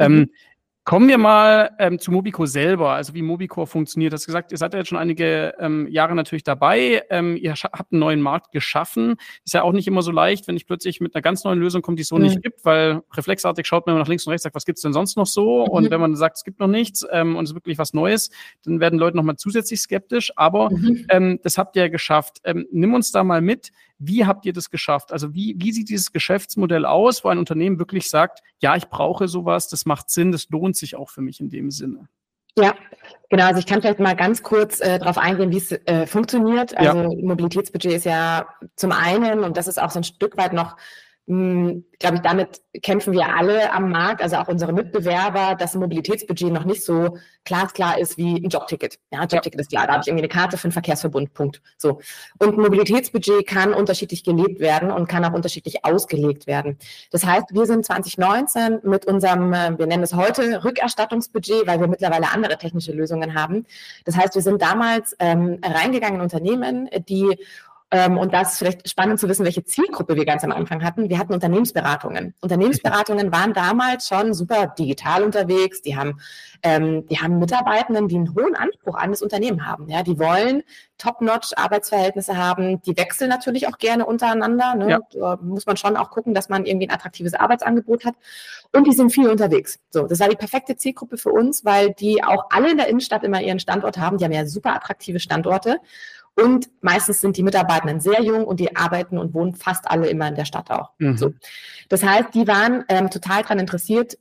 Kommen wir mal zu Mobico selber, also wie Mobico funktioniert. Du hast gesagt, ihr seid ja jetzt schon einige Jahre natürlich dabei. Ihr habt einen neuen Markt geschaffen. Ist ja auch nicht immer so leicht, wenn ich plötzlich mit einer ganz neuen Lösung komme, die es so nicht gibt, weil reflexartig schaut man nach links und rechts, sagt, was gibt's denn sonst noch so? Und wenn man sagt, es gibt noch nichts und es ist wirklich was Neues, dann werden Leute nochmal zusätzlich skeptisch. Aber das habt ihr ja geschafft. Nimm uns da mal mit. Wie habt ihr das geschafft? Also wie sieht dieses Geschäftsmodell aus, wo ein Unternehmen wirklich sagt, ja, ich brauche sowas, das macht Sinn, das lohnt sich auch für mich in dem Sinne? Ja, genau. Also ich kann vielleicht mal ganz kurz darauf eingehen, wie es funktioniert. Also Mobilitätsbudget ist ja zum einen, und das ist auch so ein Stück weit noch, glaube ich, damit kämpfen wir alle am Markt, also auch unsere Mitbewerber, dass ein Mobilitätsbudget noch nicht so glasklar ist wie ein Jobticket. Ja, Jobticket ist klar, da habe ich irgendwie eine Karte für einen Verkehrsverbund, Punkt. So. Und ein Mobilitätsbudget kann unterschiedlich gelebt werden und kann auch unterschiedlich ausgelegt werden. Das heißt, wir sind 2019 mit unserem, wir nennen es heute Rückerstattungsbudget, weil wir mittlerweile andere technische Lösungen haben. Das heißt, wir sind damals reingegangen in Unternehmen, die Und das ist vielleicht spannend zu wissen, welche Zielgruppe wir ganz am Anfang hatten. Wir hatten Unternehmensberatungen. Unternehmensberatungen waren damals schon super digital unterwegs. Die haben Mitarbeitenden, die einen hohen Anspruch an das Unternehmen haben. Ja, die wollen Top-Notch-Arbeitsverhältnisse haben. Die wechseln natürlich auch gerne untereinander. Ne? Ja. Da muss man schon auch gucken, dass man irgendwie ein attraktives Arbeitsangebot hat. Und die sind viel unterwegs. So, das war die perfekte Zielgruppe für uns, weil die auch alle in der Innenstadt immer ihren Standort haben. Die haben ja super attraktive Standorte. Und meistens sind die Mitarbeitenden sehr jung und die arbeiten und wohnen fast alle immer in der Stadt auch. Mhm. So. Das heißt, die waren total daran interessiert,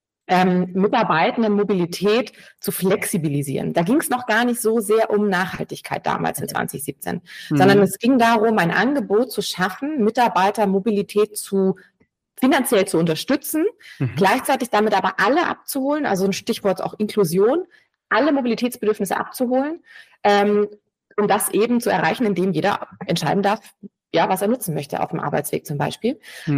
Mitarbeitenden-Mobilität zu flexibilisieren. Da ging es noch gar nicht so sehr um Nachhaltigkeit damals in 2017, sondern es ging darum, ein Angebot zu schaffen, Mitarbeitermobilität finanziell zu unterstützen, gleichzeitig damit aber alle abzuholen, also ein Stichwort auch Inklusion, alle Mobilitätsbedürfnisse abzuholen, um das eben zu erreichen, indem jeder entscheiden darf, ja, was er nutzen möchte auf dem Arbeitsweg zum Beispiel.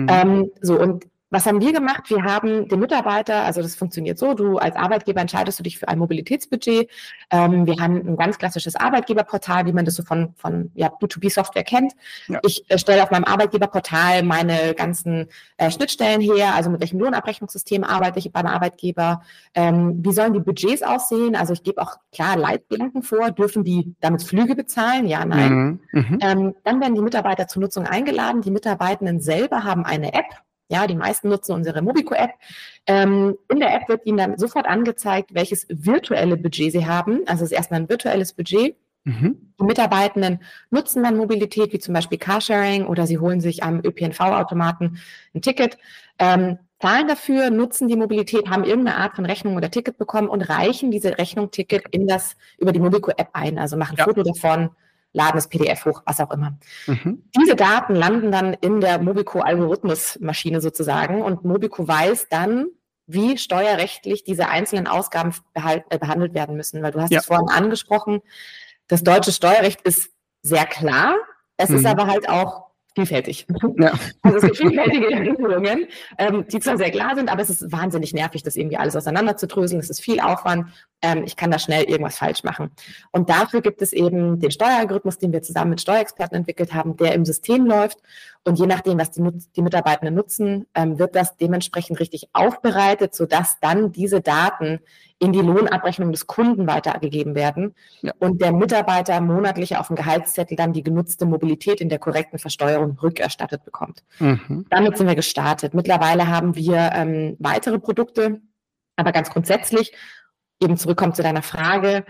Und was haben wir gemacht? Wir haben den Mitarbeiter, also das funktioniert so, du als Arbeitgeber entscheidest du dich für ein Mobilitätsbudget. Wir haben ein ganz klassisches Arbeitgeberportal, wie man das so von B2B-Software kennt. Ja. Ich stelle auf meinem Arbeitgeberportal meine ganzen Schnittstellen her, also mit welchem Lohnabrechnungssystem arbeite ich beim Arbeitgeber, wie sollen die Budgets aussehen, also ich gebe auch klar Leitplanken vor, dürfen die damit Flüge bezahlen? Ja, nein. Dann werden die Mitarbeiter zur Nutzung eingeladen, die Mitarbeitenden selber haben eine App. Ja, die meisten nutzen unsere Mobico-App. In der App wird ihnen dann sofort angezeigt, welches virtuelle Budget sie haben. Also es ist erstmal ein virtuelles Budget. Die Mitarbeitenden nutzen dann Mobilität, wie zum Beispiel Carsharing, oder sie holen sich am ÖPNV-Automaten ein Ticket, zahlen dafür, nutzen die Mobilität, haben irgendeine Art von Rechnung oder Ticket bekommen und reichen diese Rechnung, Ticket über die Mobico-App ein. Also machen ein Foto davon, laden das PDF hoch, was auch immer. Diese Daten landen dann in der Mobico-Algorithmusmaschine sozusagen und Mobico weiß dann, wie steuerrechtlich diese einzelnen Ausgaben behandelt werden müssen. Weil du hast es vorhin angesprochen, das deutsche Steuerrecht ist sehr klar, es ist aber halt auch vielfältig. Ja. Also es gibt vielfältige Regelungen, die zwar sehr klar sind, aber es ist wahnsinnig nervig, das irgendwie alles auseinanderzudröseln. Es ist viel Aufwand. Ich kann da schnell irgendwas falsch machen. Und dafür gibt es eben den Steueralgorithmus, den wir zusammen mit Steuerexperten entwickelt haben, der im System läuft. Und je nachdem, was die Mitarbeitenden nutzen, wird das dementsprechend richtig aufbereitet, sodass dann diese Daten in die Lohnabrechnung des Kunden weitergegeben werden und der Mitarbeiter monatlich auf dem Gehaltszettel dann die genutzte Mobilität in der korrekten Versteuerung rückerstattet bekommt. Damit sind wir gestartet. Mittlerweile haben wir weitere Produkte, aber ganz grundsätzlich, eben zurückkommt zu deiner Frage,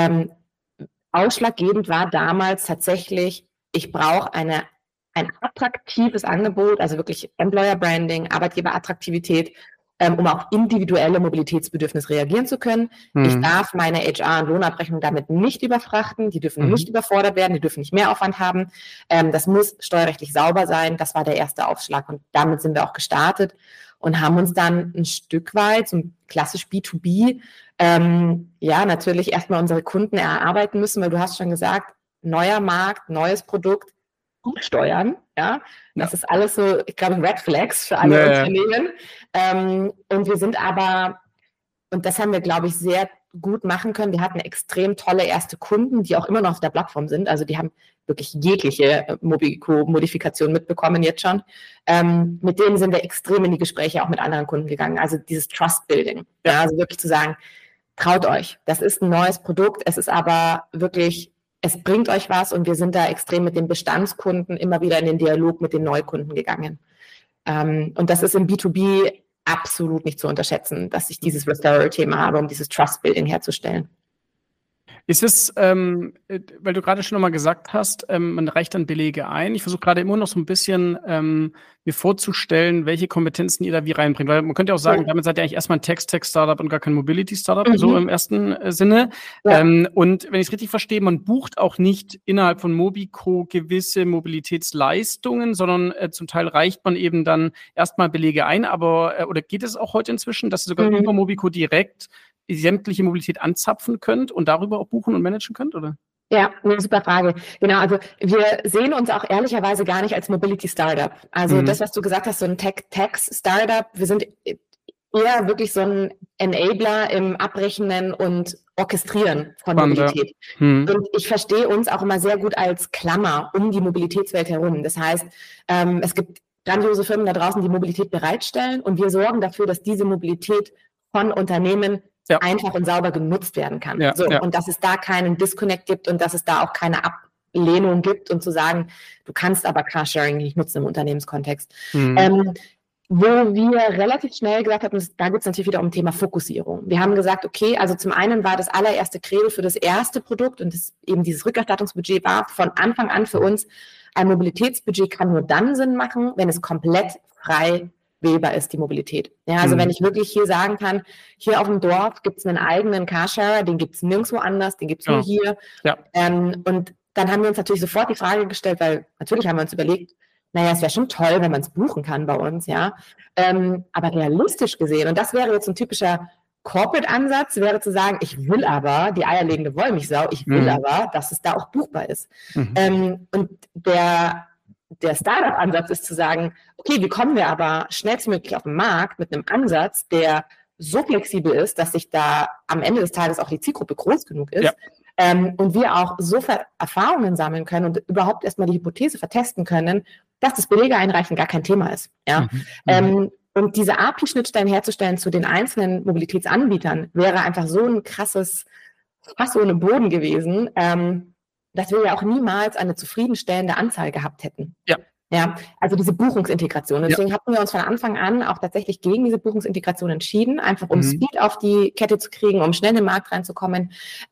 ausschlaggebend war damals tatsächlich, ich brauche ein attraktives Angebot, also wirklich Employer Branding, Arbeitgeberattraktivität, um auf individuelle Mobilitätsbedürfnisse reagieren zu können. Ich darf meine HR- und Lohnabrechnung damit nicht überfrachten, die dürfen nicht überfordert werden, die dürfen nicht mehr Aufwand haben. Das muss steuerrechtlich sauber sein, das war der erste Aufschlag und damit sind wir auch gestartet und haben uns dann ein Stück weit, so klassisch B2B, natürlich erstmal unsere Kunden erarbeiten müssen, weil du hast schon gesagt, neuer Markt, neues Produkt, gut steuern, das ist alles so, ich glaube, Red Flags für alle Unternehmen. Und wir sind aber, und das haben wir, glaube ich, sehr gut machen können, wir hatten extrem tolle erste Kunden, die auch immer noch auf der Plattform sind, also die haben wirklich jegliche Mobico-Modifikation mitbekommen jetzt schon. Mit denen sind wir extrem in die Gespräche auch mit anderen Kunden gegangen, also dieses Trust-Building, also wirklich zu sagen, traut euch, das ist ein neues Produkt, es ist aber wirklich, es bringt euch was und wir sind da extrem mit den Bestandskunden immer wieder in den Dialog mit den Neukunden gegangen. Und das ist im B2B absolut nicht zu unterschätzen, dass ich dieses Referral-Thema habe, um dieses Trust-Building herzustellen. Ist es, weil du gerade schon nochmal gesagt hast, man reicht dann Belege ein. Ich versuche gerade immer noch so ein bisschen mir vorzustellen, welche Kompetenzen ihr da wie reinbringt. Weil man könnte ja auch sagen, damit seid ihr eigentlich erstmal ein Tech-Startup und gar kein Mobility-Startup, so im ersten Sinne. Ja. Und wenn ich es richtig verstehe, man bucht auch nicht innerhalb von Mobico gewisse Mobilitätsleistungen, sondern zum Teil reicht man eben dann erstmal Belege ein. Aber, oder geht es auch heute inzwischen, dass ihr sogar über Mobico direkt sämtliche Mobilität anzapfen könnt und darüber auch buchen und managen könnt, oder? Ja, eine super Frage. Genau, also wir sehen uns auch ehrlicherweise gar nicht als Mobility-Startup. Also das, was du gesagt hast, so ein Tech-Startup, wir sind eher wirklich so ein Enabler im Abrechnen und Orchestrieren von Mobilität. Und ich verstehe uns auch immer sehr gut als Klammer um die Mobilitätswelt herum. Das heißt, es gibt grandiose Firmen da draußen, die Mobilität bereitstellen und wir sorgen dafür, dass diese Mobilität von Unternehmen einfach und sauber genutzt werden kann. Und dass es da keinen Disconnect gibt und dass es da auch keine Ablehnung gibt und zu sagen, du kannst aber Carsharing nicht nutzen im Unternehmenskontext. Wo wir relativ schnell gesagt haben, da geht es natürlich wieder um Thema Fokussierung. Wir haben gesagt, okay, also zum einen war das allererste Credo für das erste Produkt und eben dieses Rückerstattungsbudget war von Anfang an für uns, ein Mobilitätsbudget kann nur dann Sinn machen, wenn es komplett frei wählbar ist, die Mobilität. Ja, also wenn ich wirklich hier sagen kann, hier auf dem Dorf gibt es einen eigenen Carsharer, den gibt es nirgendwo anders, den gibt es nur hier. Und dann haben wir uns natürlich sofort die Frage gestellt, weil natürlich haben wir uns überlegt, naja, es wäre schon toll, wenn man es buchen kann bei uns, ja. Aber realistisch gesehen, und das wäre jetzt ein typischer Corporate-Ansatz, wäre zu sagen, ich will aber, die eierlegende Wollmilchsau, ich will aber, dass es da auch buchbar ist. Und der Startup-Ansatz ist zu sagen, okay, wie kommen wir aber schnellstmöglich auf den Markt mit einem Ansatz, der so flexibel ist, dass sich da am Ende des Tages auch die Zielgruppe groß genug ist, und wir auch so viel Erfahrungen sammeln können und überhaupt erstmal die Hypothese vertesten können, dass das Belege einreichen gar kein Thema ist. Ja? Und diese API-Schnittstellen herzustellen zu den einzelnen Mobilitätsanbietern wäre einfach so ein krasses Fass ohne Boden gewesen, dass wir ja auch niemals eine zufriedenstellende Anzahl gehabt hätten. Ja, also diese Buchungsintegration. Deswegen hatten wir uns von Anfang an auch tatsächlich gegen diese Buchungsintegration entschieden, einfach um Speed auf die Kette zu kriegen, um schnell in den Markt reinzukommen.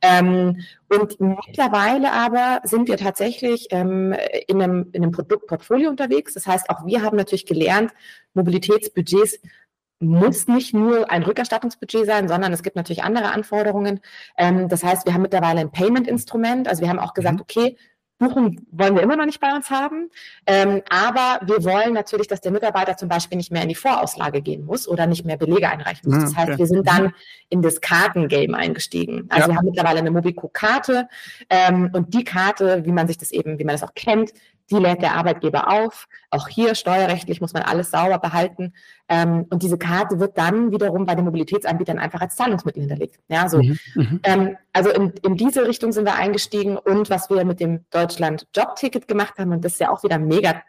Und mittlerweile aber sind wir tatsächlich in einem Produktportfolio unterwegs. Das heißt, auch wir haben natürlich gelernt, Mobilitätsbudgets muss nicht nur ein Rückerstattungsbudget sein, sondern es gibt natürlich andere Anforderungen. Das heißt, wir haben mittlerweile ein Payment-Instrument. Also wir haben auch gesagt, okay, Buchung wollen wir immer noch nicht bei uns haben, aber wir wollen natürlich, dass der Mitarbeiter zum Beispiel nicht mehr in die Vorauslage gehen muss oder nicht mehr Belege einreichen muss. Das heißt, wir sind dann in das Kartengame eingestiegen. Also wir haben mittlerweile eine Mobico-Karte und die Karte, wie man das auch kennt, die lädt der Arbeitgeber auf. Auch hier steuerrechtlich muss man alles sauber behalten. Und diese Karte wird dann wiederum bei den Mobilitätsanbietern einfach als Zahlungsmittel hinterlegt. Ja, so. Also in diese Richtung sind wir eingestiegen. Und was wir mit dem Deutschland-Jobticket gemacht haben, und das ist ja auch wieder mega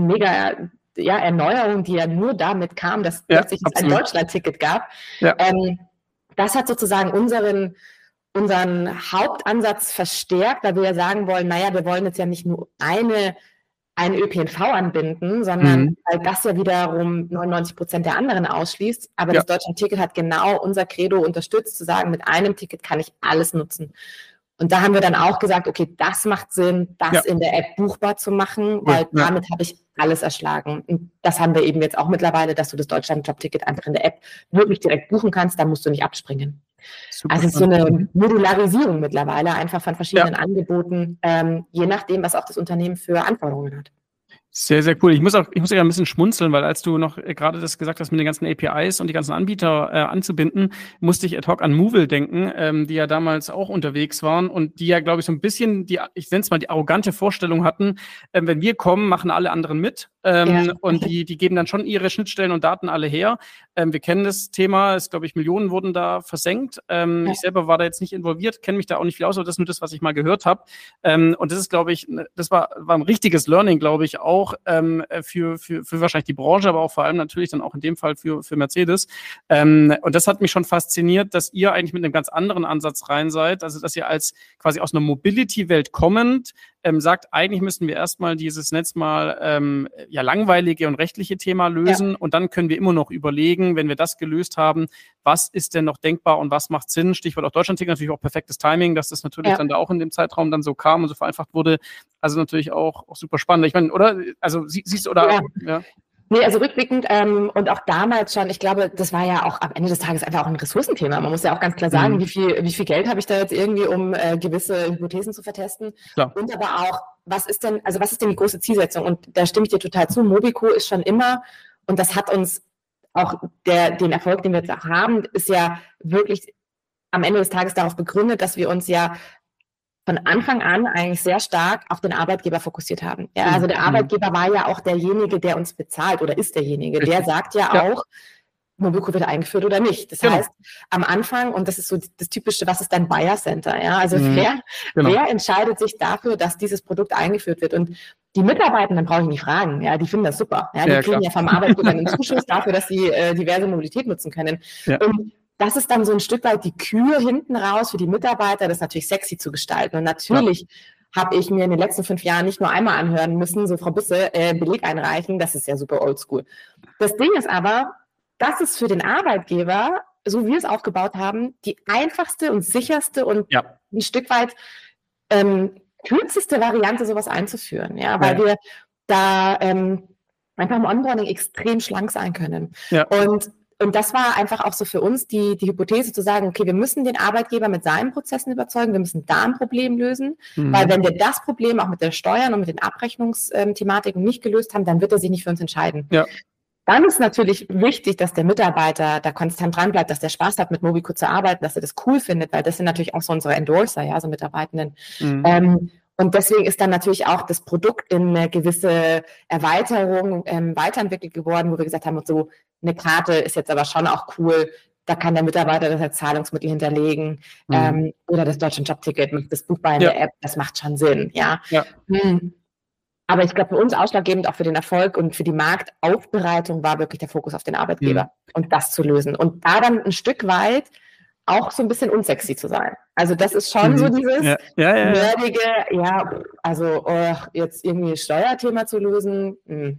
Erneuerung, die ja nur damit kam, dass plötzlich es ein Deutschland-Ticket gab. Das hat sozusagen unseren Hauptansatz verstärkt, weil wir ja sagen wollen, naja, wir wollen jetzt ja nicht nur einen ÖPNV anbinden, sondern weil das ja wiederum 99% der anderen ausschließt. Aber das Deutschland-Ticket hat genau unser Credo unterstützt, zu sagen, mit einem Ticket kann ich alles nutzen. Und da haben wir dann auch gesagt, okay, das macht Sinn, das in der App buchbar zu machen, weil damit habe ich alles erschlagen. Und das haben wir eben jetzt auch mittlerweile, dass du das Deutschland-Jobticket einfach in der App wirklich direkt buchen kannst, da musst du nicht abspringen. Super. Also es ist so eine Modularisierung mittlerweile einfach von verschiedenen Angeboten, je nachdem, was auch das Unternehmen für Anforderungen hat. Sehr, sehr cool. Ich muss ja ein bisschen schmunzeln, weil als du noch gerade das gesagt hast, mit den ganzen APIs und die ganzen Anbieter anzubinden, musste ich ad hoc an Movil denken, die ja damals auch unterwegs waren und die ja, glaube ich, so ein bisschen ich nenne es mal die arrogante Vorstellung hatten, wenn wir kommen, machen alle anderen mit und die geben dann schon ihre Schnittstellen und Daten alle her. Wir kennen das Thema, glaube ich, Millionen wurden da versenkt. Ich selber war da jetzt nicht involviert, kenne mich da auch nicht viel aus, aber das ist nur das, was ich mal gehört habe. Und das ist, glaube ich, das war ein richtiges Learning, glaube ich, auch für wahrscheinlich die Branche, aber auch vor allem natürlich dann auch in dem Fall für Mercedes. Und das hat mich schon fasziniert, dass ihr eigentlich mit einem ganz anderen Ansatz rein seid, also dass ihr als quasi aus einer Mobility-Welt kommend sagt, eigentlich müssten wir erstmal dieses Netz mal langweilige und rechtliche Thema lösen und dann können wir immer noch überlegen, wenn wir das gelöst haben, was ist denn noch denkbar und was macht Sinn? Stichwort auch Deutschland-Ticket, natürlich auch perfektes Timing, dass das natürlich dann da auch in dem Zeitraum dann so kam und so vereinfacht wurde. Also natürlich auch super spannend. Ich meine, oder? Also siehst du, oder? Ja. Nee, also rückblickend und auch damals schon, ich glaube, das war ja auch am Ende des Tages einfach auch ein Ressourcenthema. Man muss ja auch ganz klar sagen, wie viel Geld habe ich da jetzt irgendwie, um gewisse Hypothesen zu vertesten. Ja. Und aber auch, was ist denn die große Zielsetzung? Und da stimme ich dir total zu. Mobico ist schon immer, und das hat uns auch den Erfolg, den wir jetzt auch haben, ist ja wirklich am Ende des Tages darauf begründet, dass wir uns ja von Anfang an eigentlich sehr stark auf den Arbeitgeber fokussiert haben. Ja, also der Arbeitgeber war ja auch derjenige, der uns bezahlt oder ist derjenige. Der sagt ja auch, Mobico wird eingeführt oder nicht. Das heißt, am Anfang, und das ist so das Typische, was ist dein Buyer Center? Ja? Also wer entscheidet sich dafür, dass dieses Produkt eingeführt wird? Und die Mitarbeitenden brauche ich nicht fragen. Ja, die finden das super. Ja, die kriegen ja vom Arbeitgeber einen Zuschuss dafür, dass sie diverse Mobilität nutzen können. Ja. Und das ist dann so ein Stück weit die Kür hinten raus für die Mitarbeiter, das natürlich sexy zu gestalten. Und natürlich habe ich mir in den letzten 5 Jahren nicht nur einmal anhören müssen, so Frau Büsse, Beleg einreichen, das ist ja super oldschool. Das Ding ist aber, das ist für den Arbeitgeber, so wie wir es aufgebaut haben, die einfachste und sicherste und ein Stück weit kürzeste Variante, sowas einzuführen. Ja, weil wir da einfach im Onboarding extrem schlank sein können. Ja. Und das war einfach auch so für uns die Hypothese zu sagen, okay, wir müssen den Arbeitgeber mit seinen Prozessen überzeugen, wir müssen da ein Problem lösen, weil wenn wir das Problem auch mit den Steuern und mit den Abrechnungsthematiken nicht gelöst haben, dann wird er sich nicht für uns entscheiden. Ja. Dann ist natürlich wichtig, dass der Mitarbeiter da konstant dran bleibt, dass der Spaß hat, mit Mobico zu arbeiten, dass er das cool findet, weil das sind natürlich auch so unsere Endorser, ja, so Mitarbeitenden. Und deswegen ist dann natürlich auch das Produkt in eine gewisse Erweiterung weiterentwickelt geworden, wo wir gesagt haben, so eine Karte ist jetzt aber schon auch cool, da kann der Mitarbeiter das als Zahlungsmittel hinterlegen oder das Deutschland-Jobticket, das buchbar in der App, das macht schon Sinn, ja. Aber ich glaube, für uns ausschlaggebend auch für den Erfolg und für die Marktaufbereitung war wirklich der Fokus auf den Arbeitgeber und das zu lösen. Und da dann ein Stück weit auch so ein bisschen unsexy zu sein. Also das ist schon so dieses nerdige, jetzt irgendwie ein Steuerthema zu lösen.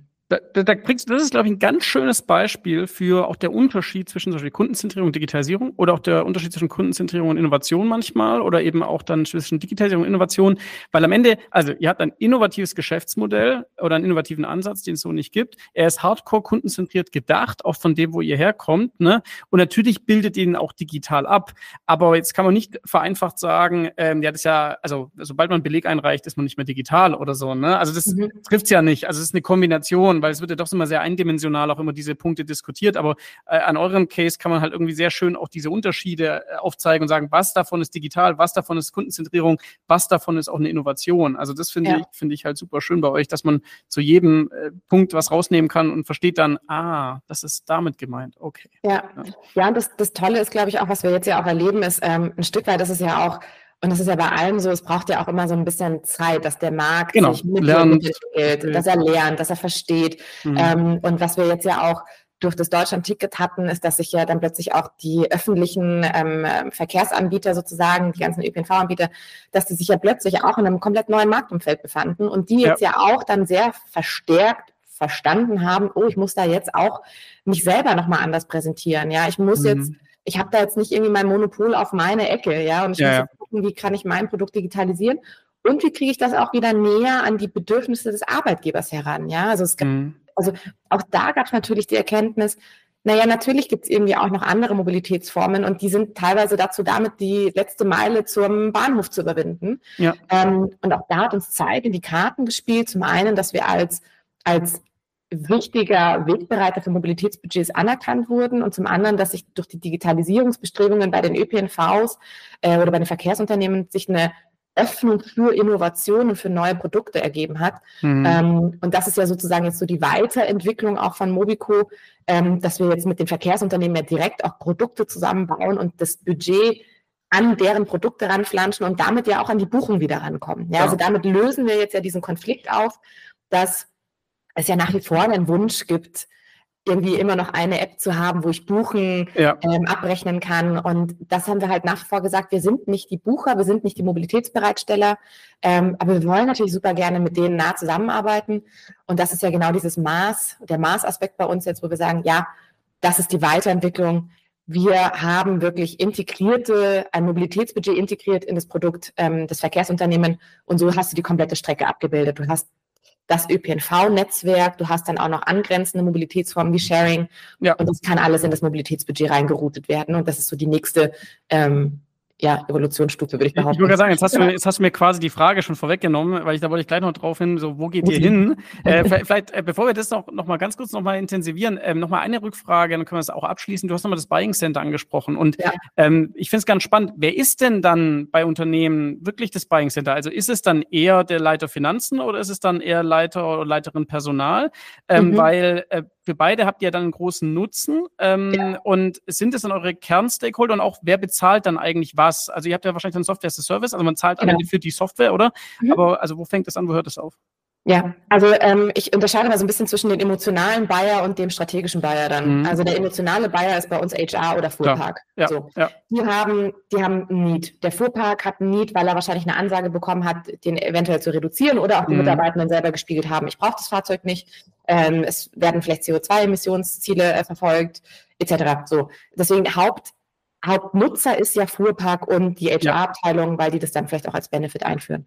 Das ist, glaube ich, ein ganz schönes Beispiel für auch der Unterschied zwischen zum Beispiel Kundenzentrierung und Digitalisierung oder auch der Unterschied zwischen Kundenzentrierung und Innovation manchmal oder eben auch dann zwischen Digitalisierung und Innovation, weil am Ende, also ihr habt ein innovatives Geschäftsmodell oder einen innovativen Ansatz, den es so nicht gibt. Er ist hardcore kundenzentriert gedacht, auch von dem, wo ihr herkommt, ne? Und natürlich bildet ihn auch digital ab. Aber jetzt kann man nicht vereinfacht sagen, das ist ja, also sobald man einen Beleg einreicht, ist man nicht mehr digital oder so, ne? Also das trifft's ja nicht. Also es ist eine Kombination, weil es wird ja doch immer sehr eindimensional auch immer diese Punkte diskutiert, aber an eurem Case kann man halt irgendwie sehr schön auch diese Unterschiede aufzeigen und sagen, was davon ist digital, was davon ist Kundenzentrierung, was davon ist auch eine Innovation. Also das finde ich halt super schön bei euch, dass man zu jedem Punkt was rausnehmen kann und versteht dann, das ist damit gemeint, okay. Ja, und das Tolle ist, glaube ich, auch, was wir jetzt ja auch erleben, ist ein Stück weit, das ist ja auch, und das ist ja bei allem so, es braucht ja auch immer so ein bisschen Zeit, dass der Markt sich mitentwickelt, dass er lernt, dass er versteht. Und was wir jetzt ja auch durch das Deutschland-Ticket hatten, ist, dass sich ja dann plötzlich auch die öffentlichen Verkehrsanbieter sozusagen, die ganzen ÖPNV-Anbieter, dass die sich ja plötzlich auch in einem komplett neuen Marktumfeld befanden und die jetzt ja auch dann sehr verstärkt verstanden haben, ich muss da jetzt auch mich selber nochmal anders präsentieren. Ja, ich muss jetzt ich habe da jetzt nicht irgendwie mein Monopol auf meine Ecke, ja, und ich muss jetzt gucken, wie kann ich mein Produkt digitalisieren und wie kriege ich das auch wieder näher an die Bedürfnisse des Arbeitgebers heran, ja, also also auch da gab es natürlich die Erkenntnis, natürlich gibt es irgendwie auch noch andere Mobilitätsformen und die sind teilweise dazu damit, die letzte Meile zum Bahnhof zu überwinden. Und auch da hat uns Zeit in die Karten gespielt, zum einen, dass wir als wichtiger Wegbereiter für Mobilitätsbudgets anerkannt wurden und zum anderen, dass sich durch die Digitalisierungsbestrebungen bei den ÖPNVs oder bei den Verkehrsunternehmen sich eine Öffnung für Innovationen und für neue Produkte ergeben hat. Und das ist ja sozusagen jetzt so die Weiterentwicklung auch von Mobico, dass wir jetzt mit den Verkehrsunternehmen ja direkt auch Produkte zusammenbauen und das Budget an deren Produkte ranflanschen und damit ja auch an die Buchung wieder rankommen. Ja, also damit lösen wir jetzt ja diesen Konflikt auf, dass es ja nach wie vor einen Wunsch gibt, irgendwie immer noch eine App zu haben, wo ich buchen, abrechnen kann. Und das haben wir halt nach wie vor gesagt, wir sind nicht die Bucher, wir sind nicht die Mobilitätsbereitsteller, aber wir wollen natürlich super gerne mit denen nah zusammenarbeiten. Und das ist ja genau dieses der Maßaspekt bei uns jetzt, wo wir sagen, das ist die Weiterentwicklung. Wir haben wirklich ein Mobilitätsbudget integriert in das Produkt des Verkehrsunternehmens und so hast du die komplette Strecke abgebildet. Du hast das ÖPNV-Netzwerk, du hast dann auch noch angrenzende Mobilitätsformen wie Sharing und das kann alles in das Mobilitätsbudget reingeroutet werden und das ist so die nächste Evolutionsstufe, würde ich behaupten. Ich würde sagen, jetzt hast du mir quasi die Frage schon vorweggenommen, weil da wollte ich gleich noch drauf hin, so, wo geht ihr hin? Vielleicht, bevor wir das noch mal ganz kurz noch mal intensivieren, noch mal eine Rückfrage, dann können wir das auch abschließen. Du hast noch mal das Buying Center angesprochen und ich finde es ganz spannend. Wer ist denn dann bei Unternehmen wirklich das Buying Center? Also ist es dann eher der Leiter Finanzen oder ist es dann eher Leiter oder Leiterin Personal? Weil für beide habt ihr dann einen großen Nutzen. Und sind es dann eure Kernstakeholder und auch wer bezahlt dann eigentlich was? Also ihr habt ja wahrscheinlich dann Software as a Service, also man zahlt am Ende für die Software, oder? Aber also wo fängt das an, wo hört das auf? Ja, also ich unterscheide mal so ein bisschen zwischen dem emotionalen Buyer und dem strategischen Buyer dann. Also der emotionale Buyer ist bei uns HR oder Fuhrpark. Ja, so. ja. Die haben ein Need. Der Fuhrpark hat ein Need, weil er wahrscheinlich eine Ansage bekommen hat, den eventuell zu reduzieren oder auch die Mitarbeitenden selber gespiegelt haben, ich brauche das Fahrzeug nicht. Es werden vielleicht CO2-Emissionsziele verfolgt, etc. So. Deswegen Hauptnutzer ist ja Fuhrpark und die HR-Abteilung, weil die das dann vielleicht auch als Benefit einführen.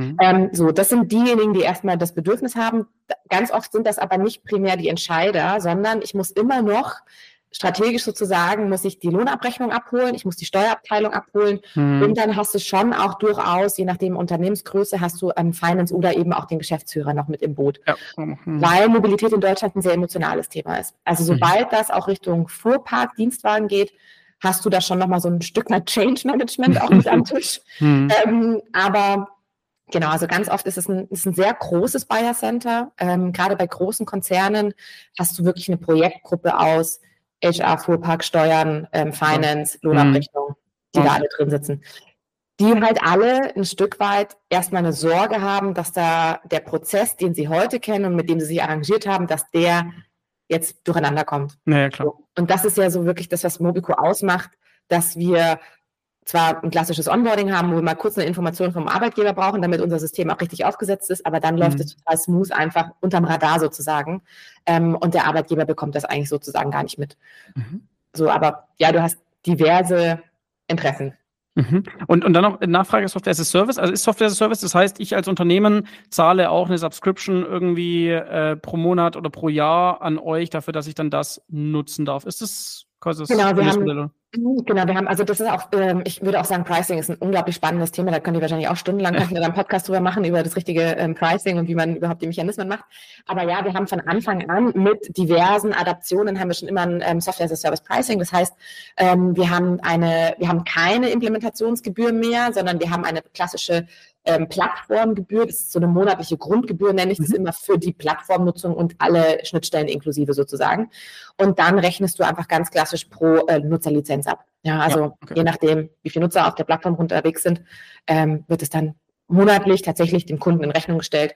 Das sind diejenigen, die erstmal das Bedürfnis haben. Ganz oft sind das aber nicht primär die Entscheider, sondern ich muss immer noch strategisch sozusagen, muss ich die Lohnabrechnung abholen, ich muss die Steuerabteilung abholen und dann hast du schon auch durchaus, je nachdem Unternehmensgröße, hast du einen Finance oder eben auch den Geschäftsführer noch mit im Boot. Ja. Weil Mobilität in Deutschland ein sehr emotionales Thema ist. Also sobald das auch Richtung Fuhrpark, Dienstwagen geht, hast du da schon nochmal so ein Stück weit Change Management auch mit am Tisch. Aber genau, also ganz oft ist es ein sehr großes Buyer Center. Gerade bei großen Konzernen hast du wirklich eine Projektgruppe aus HR, Fuhrpark, Steuern, Finance, Lohnabrechnung, die da alle drin sitzen. Die halt alle ein Stück weit erstmal eine Sorge haben, dass da der Prozess, den sie heute kennen und mit dem sie sich arrangiert haben, dass der jetzt durcheinander kommt. Naja, klar. Und das ist ja so wirklich das, was Mobico ausmacht, dass wir zwar ein klassisches Onboarding haben, wo wir mal kurz eine Information vom Arbeitgeber brauchen, damit unser System auch richtig aufgesetzt ist, aber dann läuft es total smooth einfach unterm Radar sozusagen. Und der Arbeitgeber bekommt das eigentlich sozusagen gar nicht mit. So, aber ja, du hast diverse Interessen. Und dann noch Nachfrage Software as a Service. Also ist Software as a Service, das heißt, ich als Unternehmen zahle auch eine Subscription irgendwie pro Monat oder pro Jahr an euch dafür, dass ich dann das nutzen darf. Ist das quasi das Modell? Genau, wir haben, also das ist auch, ich würde auch sagen, Pricing ist ein unglaublich spannendes Thema. Da könnt ihr wahrscheinlich auch stundenlang da einen Podcast drüber machen, über das richtige Pricing und wie man überhaupt die Mechanismen macht. Aber ja, wir haben von Anfang an mit diversen Adaptionen haben wir schon immer ein Software as a Service Pricing. Das heißt, wir haben keine Implementationsgebühr mehr, sondern wir haben eine klassische Plattformgebühr, das ist so eine monatliche Grundgebühr, nenne ich das immer, für die Plattformnutzung und alle Schnittstellen inklusive sozusagen. Und dann rechnest du einfach ganz klassisch pro Nutzerlizenz ab. Ja, also je nachdem, wie viele Nutzer auf der Plattform unterwegs sind, wird es dann monatlich tatsächlich dem Kunden in Rechnung gestellt,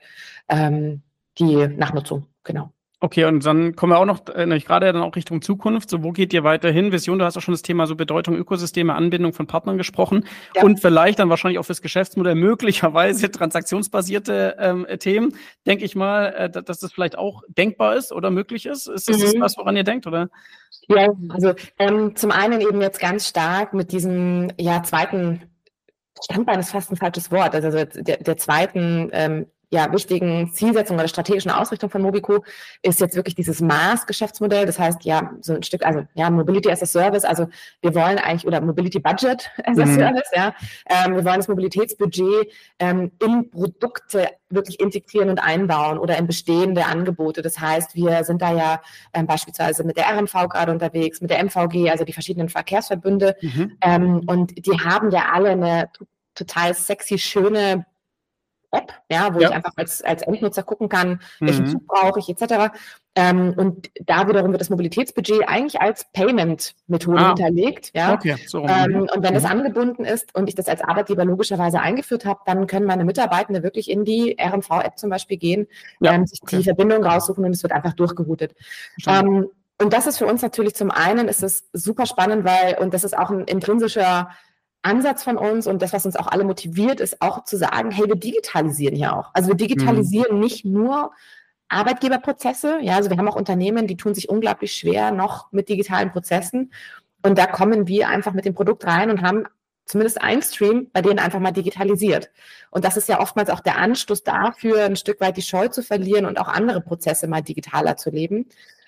die Nachnutzung, genau. Okay, und dann kommen wir auch noch gerade dann auch Richtung Zukunft. So, wo geht ihr weiter hin? Vision, du hast auch schon das Thema so Bedeutung Ökosysteme, Anbindung von Partnern gesprochen und vielleicht dann wahrscheinlich auch fürs Geschäftsmodell möglicherweise transaktionsbasierte Themen. Denke ich mal, dass das vielleicht auch denkbar ist oder möglich ist. Ist das was, woran ihr denkt, oder? Ja, also zum einen eben jetzt ganz stark mit diesem zweiten Standbein ist fast ein falsches Wort, also der zweiten wichtigen Zielsetzung oder strategischen Ausrichtung von Mobico ist jetzt wirklich dieses Maß-Geschäftsmodell. Das heißt, so ein Stück, Mobility as a Service, also wir wollen eigentlich, oder Mobility Budget as a Service, wir wollen das Mobilitätsbudget in Produkte wirklich integrieren und einbauen oder in bestehende Angebote. Das heißt, wir sind da beispielsweise mit der RMV gerade unterwegs, mit der MVG, also die verschiedenen Verkehrsverbünde, und die haben ja alle eine total sexy, schöne App, wo ich einfach als Endnutzer gucken kann, welchen Zug brauche ich, etc. Und da wiederum wird das Mobilitätsbudget eigentlich als Payment-Methode hinterlegt. Ja? Okay, so. Und wenn das angebunden ist und ich das als Arbeitgeber logischerweise eingeführt habe, dann können meine Mitarbeitende wirklich in die RMV-App zum Beispiel gehen, sich die Verbindung raussuchen und es wird einfach durchgeroutet. Und das ist für uns natürlich zum einen, ist es super spannend, und das ist auch ein intrinsischer Ansatz von uns und das, was uns auch alle motiviert, ist auch zu sagen, hey, wir digitalisieren hier auch. Also wir digitalisieren nicht nur Arbeitgeberprozesse, also wir haben auch Unternehmen, die tun sich unglaublich schwer noch mit digitalen Prozessen und da kommen wir einfach mit dem Produkt rein und haben zumindest einen Stream, bei denen einfach mal digitalisiert. Und das ist ja oftmals auch der Anstoß dafür, ein Stück weit die Scheu zu verlieren und auch andere Prozesse mal digitaler zu leben.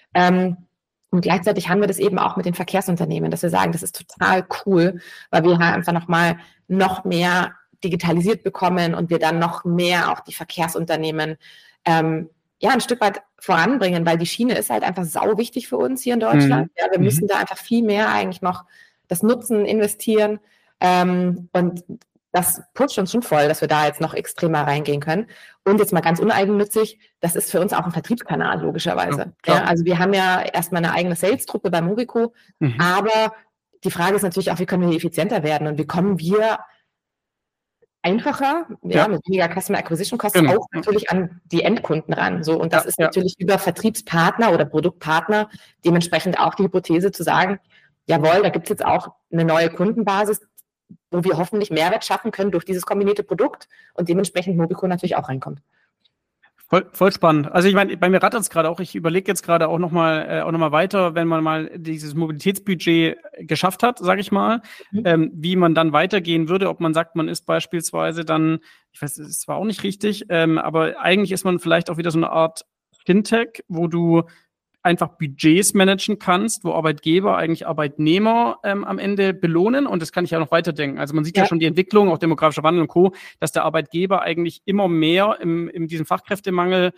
Und gleichzeitig haben wir das eben auch mit den Verkehrsunternehmen, dass wir sagen, das ist total cool, weil wir einfach noch mehr digitalisiert bekommen und wir dann noch mehr auch die Verkehrsunternehmen ein Stück weit voranbringen, weil die Schiene ist halt einfach sau wichtig für uns hier in Deutschland. Ja, wir müssen da einfach viel mehr eigentlich noch das Nutzen investieren. Und das pusht uns schon voll, dass wir da jetzt noch extremer reingehen können. Und jetzt mal ganz uneigennützig, das ist für uns auch ein Vertriebskanal, logischerweise. Ja, also wir haben ja erstmal eine eigene Sales-Truppe bei Mobico, aber die Frage ist natürlich auch, wie können wir effizienter werden und wie kommen wir einfacher, mit weniger Customer Acquisition Kosten auch natürlich an die Endkunden ran. So, und das ist natürlich über Vertriebspartner oder Produktpartner dementsprechend auch die Hypothese zu sagen, jawohl, da gibt es jetzt auch eine neue Kundenbasis, wo wir hoffentlich Mehrwert schaffen können durch dieses kombinierte Produkt und dementsprechend Mobico natürlich auch reinkommt. Voll spannend. Also ich meine, bei mir rattert es gerade auch. Ich überlege jetzt gerade auch noch mal weiter, wenn man mal dieses Mobilitätsbudget geschafft hat, sage ich mal, wie man dann weitergehen würde. Ob man sagt, man ist beispielsweise dann, ich weiß, es war auch nicht richtig, aber eigentlich ist man vielleicht auch wieder so eine Art Fintech, wo du einfach Budgets managen kannst, wo Arbeitgeber eigentlich Arbeitnehmer am Ende belohnen. Und das kann ich ja noch weiterdenken. Also man sieht ja schon die Entwicklung, auch demografischer Wandel und Co., dass der Arbeitgeber eigentlich immer mehr in diesem Fachkräftemangel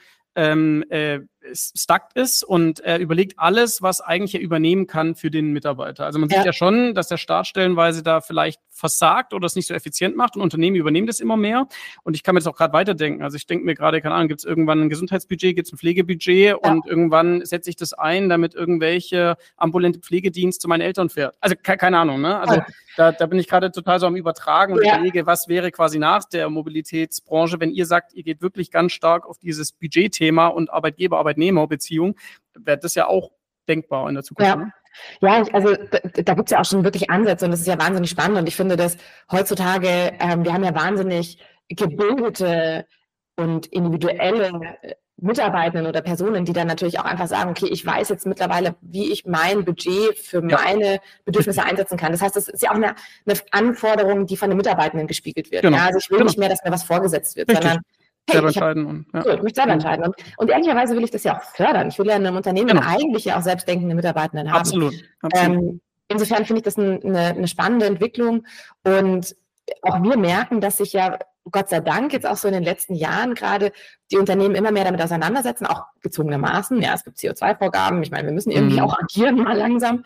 stuck ist und er überlegt alles, was eigentlich er übernehmen kann für den Mitarbeiter. Also man sieht ja schon, dass der Staat stellenweise da vielleicht versagt oder es nicht so effizient macht und Unternehmen übernehmen das immer mehr. Und ich kann mir das auch gerade weiterdenken. Also ich denke mir gerade, keine Ahnung, gibt es irgendwann ein Gesundheitsbudget, gibt es ein Pflegebudget und irgendwann setze ich das ein, damit irgendwelche ambulante Pflegedienst zu meinen Eltern fährt. Also keine Ahnung, ne? Also da bin ich gerade total so am Übertragen und überlege, was wäre quasi nach der Mobilitätsbranche, wenn ihr sagt, ihr geht wirklich ganz stark auf dieses Budgetthema und Arbeitgeber-Arbeitnehmer-Beziehung, wäre das ja auch denkbar in der Zukunft. Ne? Ja, also da gibt es ja auch schon wirklich Ansätze und das ist ja wahnsinnig spannend und ich finde, dass heutzutage, wir haben ja wahnsinnig gebildete und individuelle Mitarbeitenden oder Personen, die dann natürlich auch einfach sagen, okay, ich weiß jetzt mittlerweile, wie ich mein Budget für meine Bedürfnisse einsetzen kann. Das heißt, das ist ja auch eine Anforderung, die von den Mitarbeitenden gespiegelt wird. Genau. Ja, also ich will nicht mehr, dass mir was vorgesetzt wird, sondern selber entscheiden. Ich möchte selber entscheiden. Und ehrlicherweise will ich das ja auch fördern. Ich will ja in einem Unternehmen eigentlich ja auch selbstdenkende Mitarbeitenden haben. Absolut. Insofern finde ich das eine spannende Entwicklung. Und auch wir merken, dass sich ja Gott sei Dank jetzt auch so in den letzten Jahren gerade die Unternehmen immer mehr damit auseinandersetzen, auch gezwungenermaßen. Ja, es gibt CO2-Vorgaben. Ich meine, wir müssen irgendwie auch agieren mal langsam.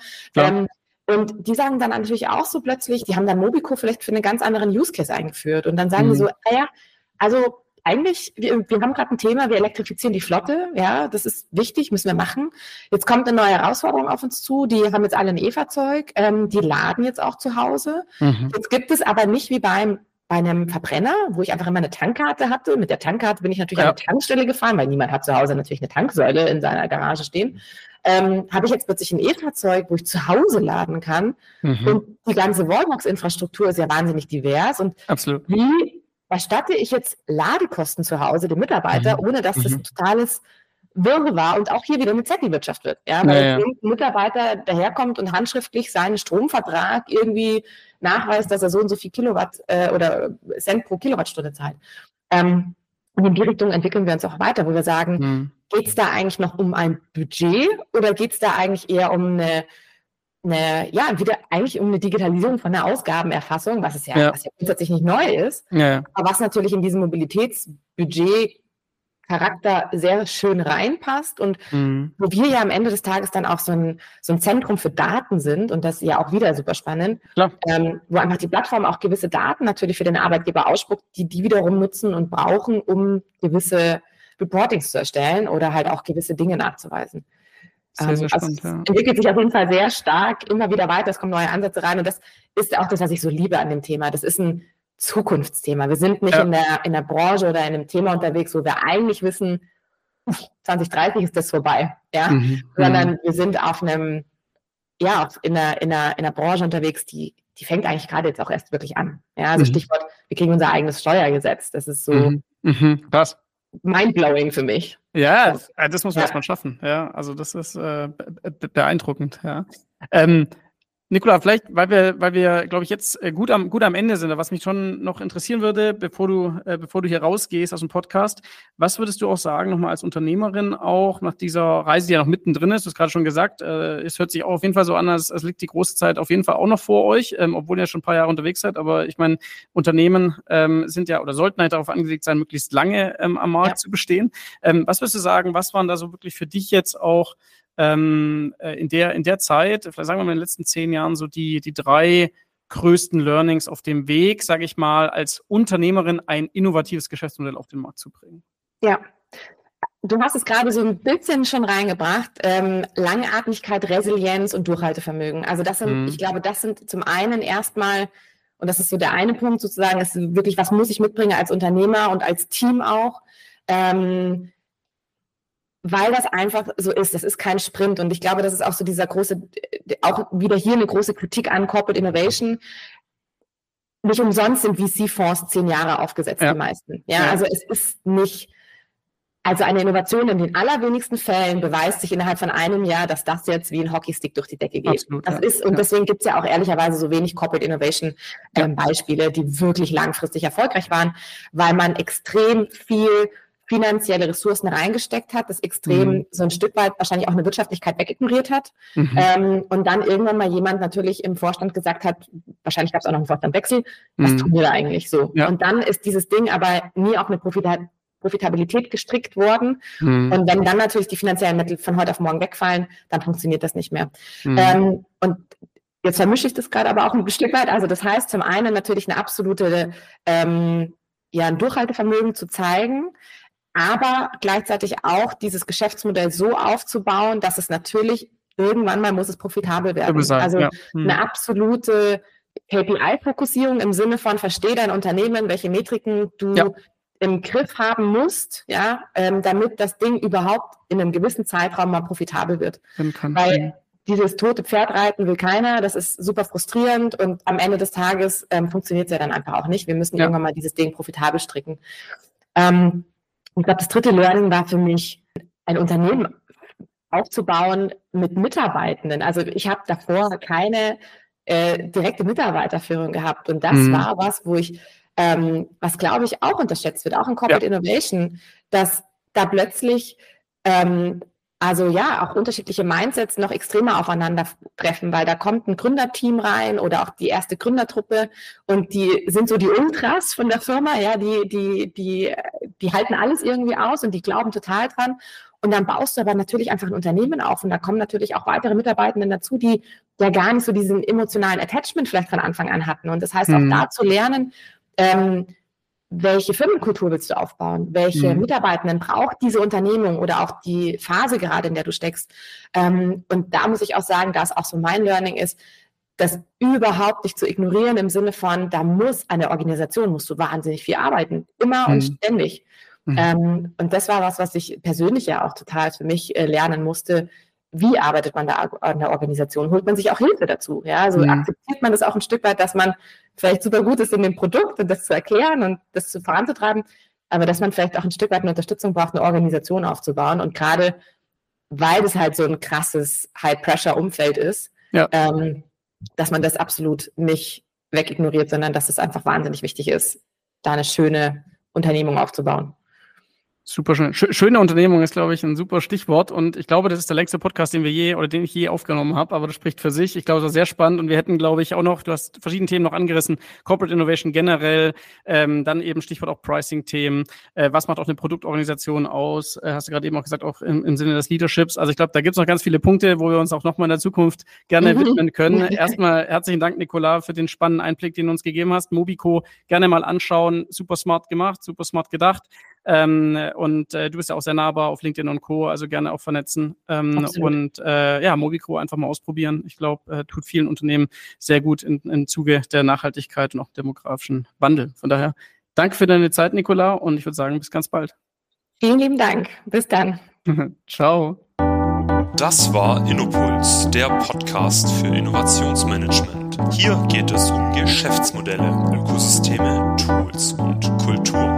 Und die sagen dann natürlich auch so plötzlich, die haben dann Mobico vielleicht für einen ganz anderen Use Case eingeführt. Und dann sagen die so, also eigentlich, wir haben gerade ein Thema, wir elektrifizieren die Flotte, ja, das ist wichtig, müssen wir machen. Jetzt kommt eine neue Herausforderung auf uns zu, die haben jetzt alle ein E-Fahrzeug, die laden jetzt auch zu Hause. Jetzt gibt es aber nicht wie bei einem Verbrenner, wo ich einfach immer eine Tankkarte hatte. Mit der Tankkarte bin ich natürlich an eine Tankstelle gefahren, weil niemand hat zu Hause natürlich eine Tanksäule in seiner Garage stehen. Habe ich jetzt plötzlich ein E-Fahrzeug, wo ich zu Hause laden kann. Und die ganze Wallbox-Infrastruktur ist ja wahnsinnig divers. Und wie erstatte ich jetzt Ladekosten zu Hause dem Mitarbeiter, ohne dass das ein totales Wirrwarr und auch hier wieder eine Zettelwirtschaft wird. Ja, weil ein Mitarbeiter daherkommt und handschriftlich seinen Stromvertrag irgendwie nachweist, dass er so und so viel Kilowatt oder Cent pro Kilowattstunde zahlt. Und in die Richtung entwickeln wir uns auch weiter, wo wir sagen, geht es da eigentlich noch um ein Budget oder geht es da eigentlich eher um eigentlich um eine Digitalisierung von der Ausgabenerfassung, was ja grundsätzlich nicht neu ist, aber was natürlich in diesem Mobilitätsbudget Charakter sehr schön reinpasst und wo wir ja am Ende des Tages dann auch so ein Zentrum für Daten sind und das ist ja auch wieder super spannend, wo einfach die Plattform auch gewisse Daten natürlich für den Arbeitgeber ausspuckt, die wiederum nutzen und brauchen, um gewisse Reportings zu erstellen oder halt auch gewisse Dinge nachzuweisen. Sehr, sehr spannend, es entwickelt sich auf jeden Fall sehr stark, immer wieder weiter, es kommen neue Ansätze rein und das ist auch das, was ich so liebe an dem Thema. Das ist ein Zukunftsthema. Wir sind nicht in der Branche oder in einem Thema unterwegs, wo wir eigentlich wissen, 2030 ist das vorbei, sondern wir sind auf einem, in einer Branche unterwegs, die fängt eigentlich gerade jetzt auch erst wirklich an. Ja, also Stichwort, wir kriegen unser eigenes Steuergesetz. Das ist so krass. Mindblowing für mich. Ja, das muss man erstmal schaffen. Ja, also das ist beeindruckend. Ja. Nicola, vielleicht, weil wir, glaube ich, jetzt gut am Ende sind, was mich schon noch interessieren würde, bevor du hier rausgehst aus dem Podcast, was würdest du auch sagen, nochmal als Unternehmerin auch nach dieser Reise, die ja noch mittendrin ist, du hast gerade schon gesagt, es hört sich auch auf jeden Fall so an, als liegt die große Zeit auf jeden Fall auch noch vor euch, obwohl ihr schon ein paar Jahre unterwegs seid, aber ich meine, Unternehmen sind ja oder sollten halt darauf angelegt sein, möglichst lange am Markt zu bestehen. Was würdest du sagen, was waren da so wirklich für dich jetzt auch in der Zeit, vielleicht sagen wir mal in den letzten 10 Jahren, so die 3 größten Learnings auf dem Weg, sage ich mal, als Unternehmerin ein innovatives Geschäftsmodell auf den Markt zu bringen? Ja, du hast es gerade so ein bisschen schon reingebracht. Langatmigkeit, Resilienz und Durchhaltevermögen. Also ich glaube, das sind zum einen erstmal, und das ist so der eine Punkt sozusagen, ist wirklich, was muss ich mitbringen als Unternehmer und als Team auch, weil das einfach so ist. Das ist kein Sprint. Und ich glaube, das ist auch so dieser große, auch wieder hier eine große Kritik an Corporate Innovation. Nicht umsonst sind VC-Fonds 10 Jahre aufgesetzt, die meisten. Ja, also es ist nicht... Also eine Innovation in den allerwenigsten Fällen beweist sich innerhalb von einem Jahr, dass das jetzt wie ein Hockeystick durch die Decke geht. Absolut, deswegen gibt es ja auch ehrlicherweise so wenig Corporate Innovation Beispiele, die wirklich langfristig erfolgreich waren, weil man extrem viel finanzielle Ressourcen reingesteckt hat, das extrem so ein Stück weit wahrscheinlich auch eine Wirtschaftlichkeit wegignoriert hat. Und dann irgendwann mal jemand natürlich im Vorstand gesagt hat, wahrscheinlich gab es auch noch einen Vorstandwechsel, was tun wir da eigentlich so? Ja. Und dann ist dieses Ding aber nie auf eine Profitabilität gestrickt worden. Und wenn dann natürlich die finanziellen Mittel von heute auf morgen wegfallen, dann funktioniert das nicht mehr. Und jetzt vermische ich das gerade aber auch ein Stück weit. Also das heißt zum einen natürlich eine absolute ein Durchhaltevermögen zu zeigen, aber gleichzeitig auch dieses Geschäftsmodell so aufzubauen, dass es natürlich irgendwann mal muss es profitabel werden. Also eine absolute KPI-Fokussierung im Sinne von versteh dein Unternehmen, welche Metriken du im Griff haben musst, damit das Ding überhaupt in einem gewissen Zeitraum mal profitabel wird. Weil dieses tote Pferd reiten will keiner, das ist super frustrierend und am Ende des Tages funktioniert es ja dann einfach auch nicht. Wir müssen irgendwann mal dieses Ding profitabel stricken. Ich glaube, das dritte Learning war für mich, ein Unternehmen aufzubauen mit Mitarbeitenden. Also ich habe davor keine direkte Mitarbeiterführung gehabt und das war was, wo ich was glaube ich auch unterschätzt wird, auch in Corporate Innovation, dass da plötzlich auch unterschiedliche Mindsets noch extremer aufeinandertreffen, weil da kommt ein Gründerteam rein oder auch die erste Gründertruppe und die sind so die Ultras von der Firma, die halten alles irgendwie aus und die glauben total dran. Und dann baust du aber natürlich einfach ein Unternehmen auf und da kommen natürlich auch weitere Mitarbeitenden dazu, die ja gar nicht so diesen emotionalen Attachment vielleicht von Anfang an hatten. Und das heißt auch da zu lernen, welche Firmenkultur willst du aufbauen? Welche Mitarbeitenden braucht diese Unternehmung oder auch die Phase gerade, in der du steckst? Und da muss ich auch sagen, dass auch so mein Learning ist, das überhaupt nicht zu ignorieren im Sinne von, da muss eine Organisation, musst du wahnsinnig viel arbeiten, immer und ständig. Und das war was ich persönlich ja auch total für mich lernen musste. Wie arbeitet man da an der Organisation? Holt man sich auch Hilfe dazu? Ja, also akzeptiert man das auch ein Stück weit, dass man vielleicht super gut ist in dem Produkt und das zu erklären und das voranzutreiben, aber dass man vielleicht auch ein Stück weit eine Unterstützung braucht, eine Organisation aufzubauen. Und gerade, weil das halt so ein krasses High-Pressure-Umfeld ist, dass man das absolut nicht wegignoriert, sondern dass es einfach wahnsinnig wichtig ist, da eine schöne Unternehmung aufzubauen. Super schön. Schöne Unternehmung ist, glaube ich, ein super Stichwort. Und ich glaube, das ist der längste Podcast, den ich je aufgenommen habe. Aber das spricht für sich. Ich glaube, es war sehr spannend. Und wir hätten, glaube ich, auch noch, du hast verschiedene Themen noch angerissen, Corporate Innovation generell, dann eben Stichwort auch Pricing-Themen. Was macht auch eine Produktorganisation aus? Hast du gerade eben auch gesagt, auch im Sinne des Leaderships. Also ich glaube, da gibt es noch ganz viele Punkte, wo wir uns auch nochmal in der Zukunft gerne widmen können. Erstmal herzlichen Dank, Nicola, für den spannenden Einblick, den du uns gegeben hast. Mobico gerne mal anschauen. Super smart gemacht, super smart gedacht. Und du bist ja auch sehr nahbar auf LinkedIn und Co., also gerne auch vernetzen und Mobico einfach mal ausprobieren. Ich glaube, tut vielen Unternehmen sehr gut im Zuge der Nachhaltigkeit und auch demografischen Wandel. Von daher, danke für deine Zeit, Nicola, und ich würde sagen, bis ganz bald. Vielen lieben Dank. Bis dann. Ciao. Das war InnoPuls, der Podcast für Innovationsmanagement. Hier geht es um Geschäftsmodelle, Ökosysteme, Tools und Kultur.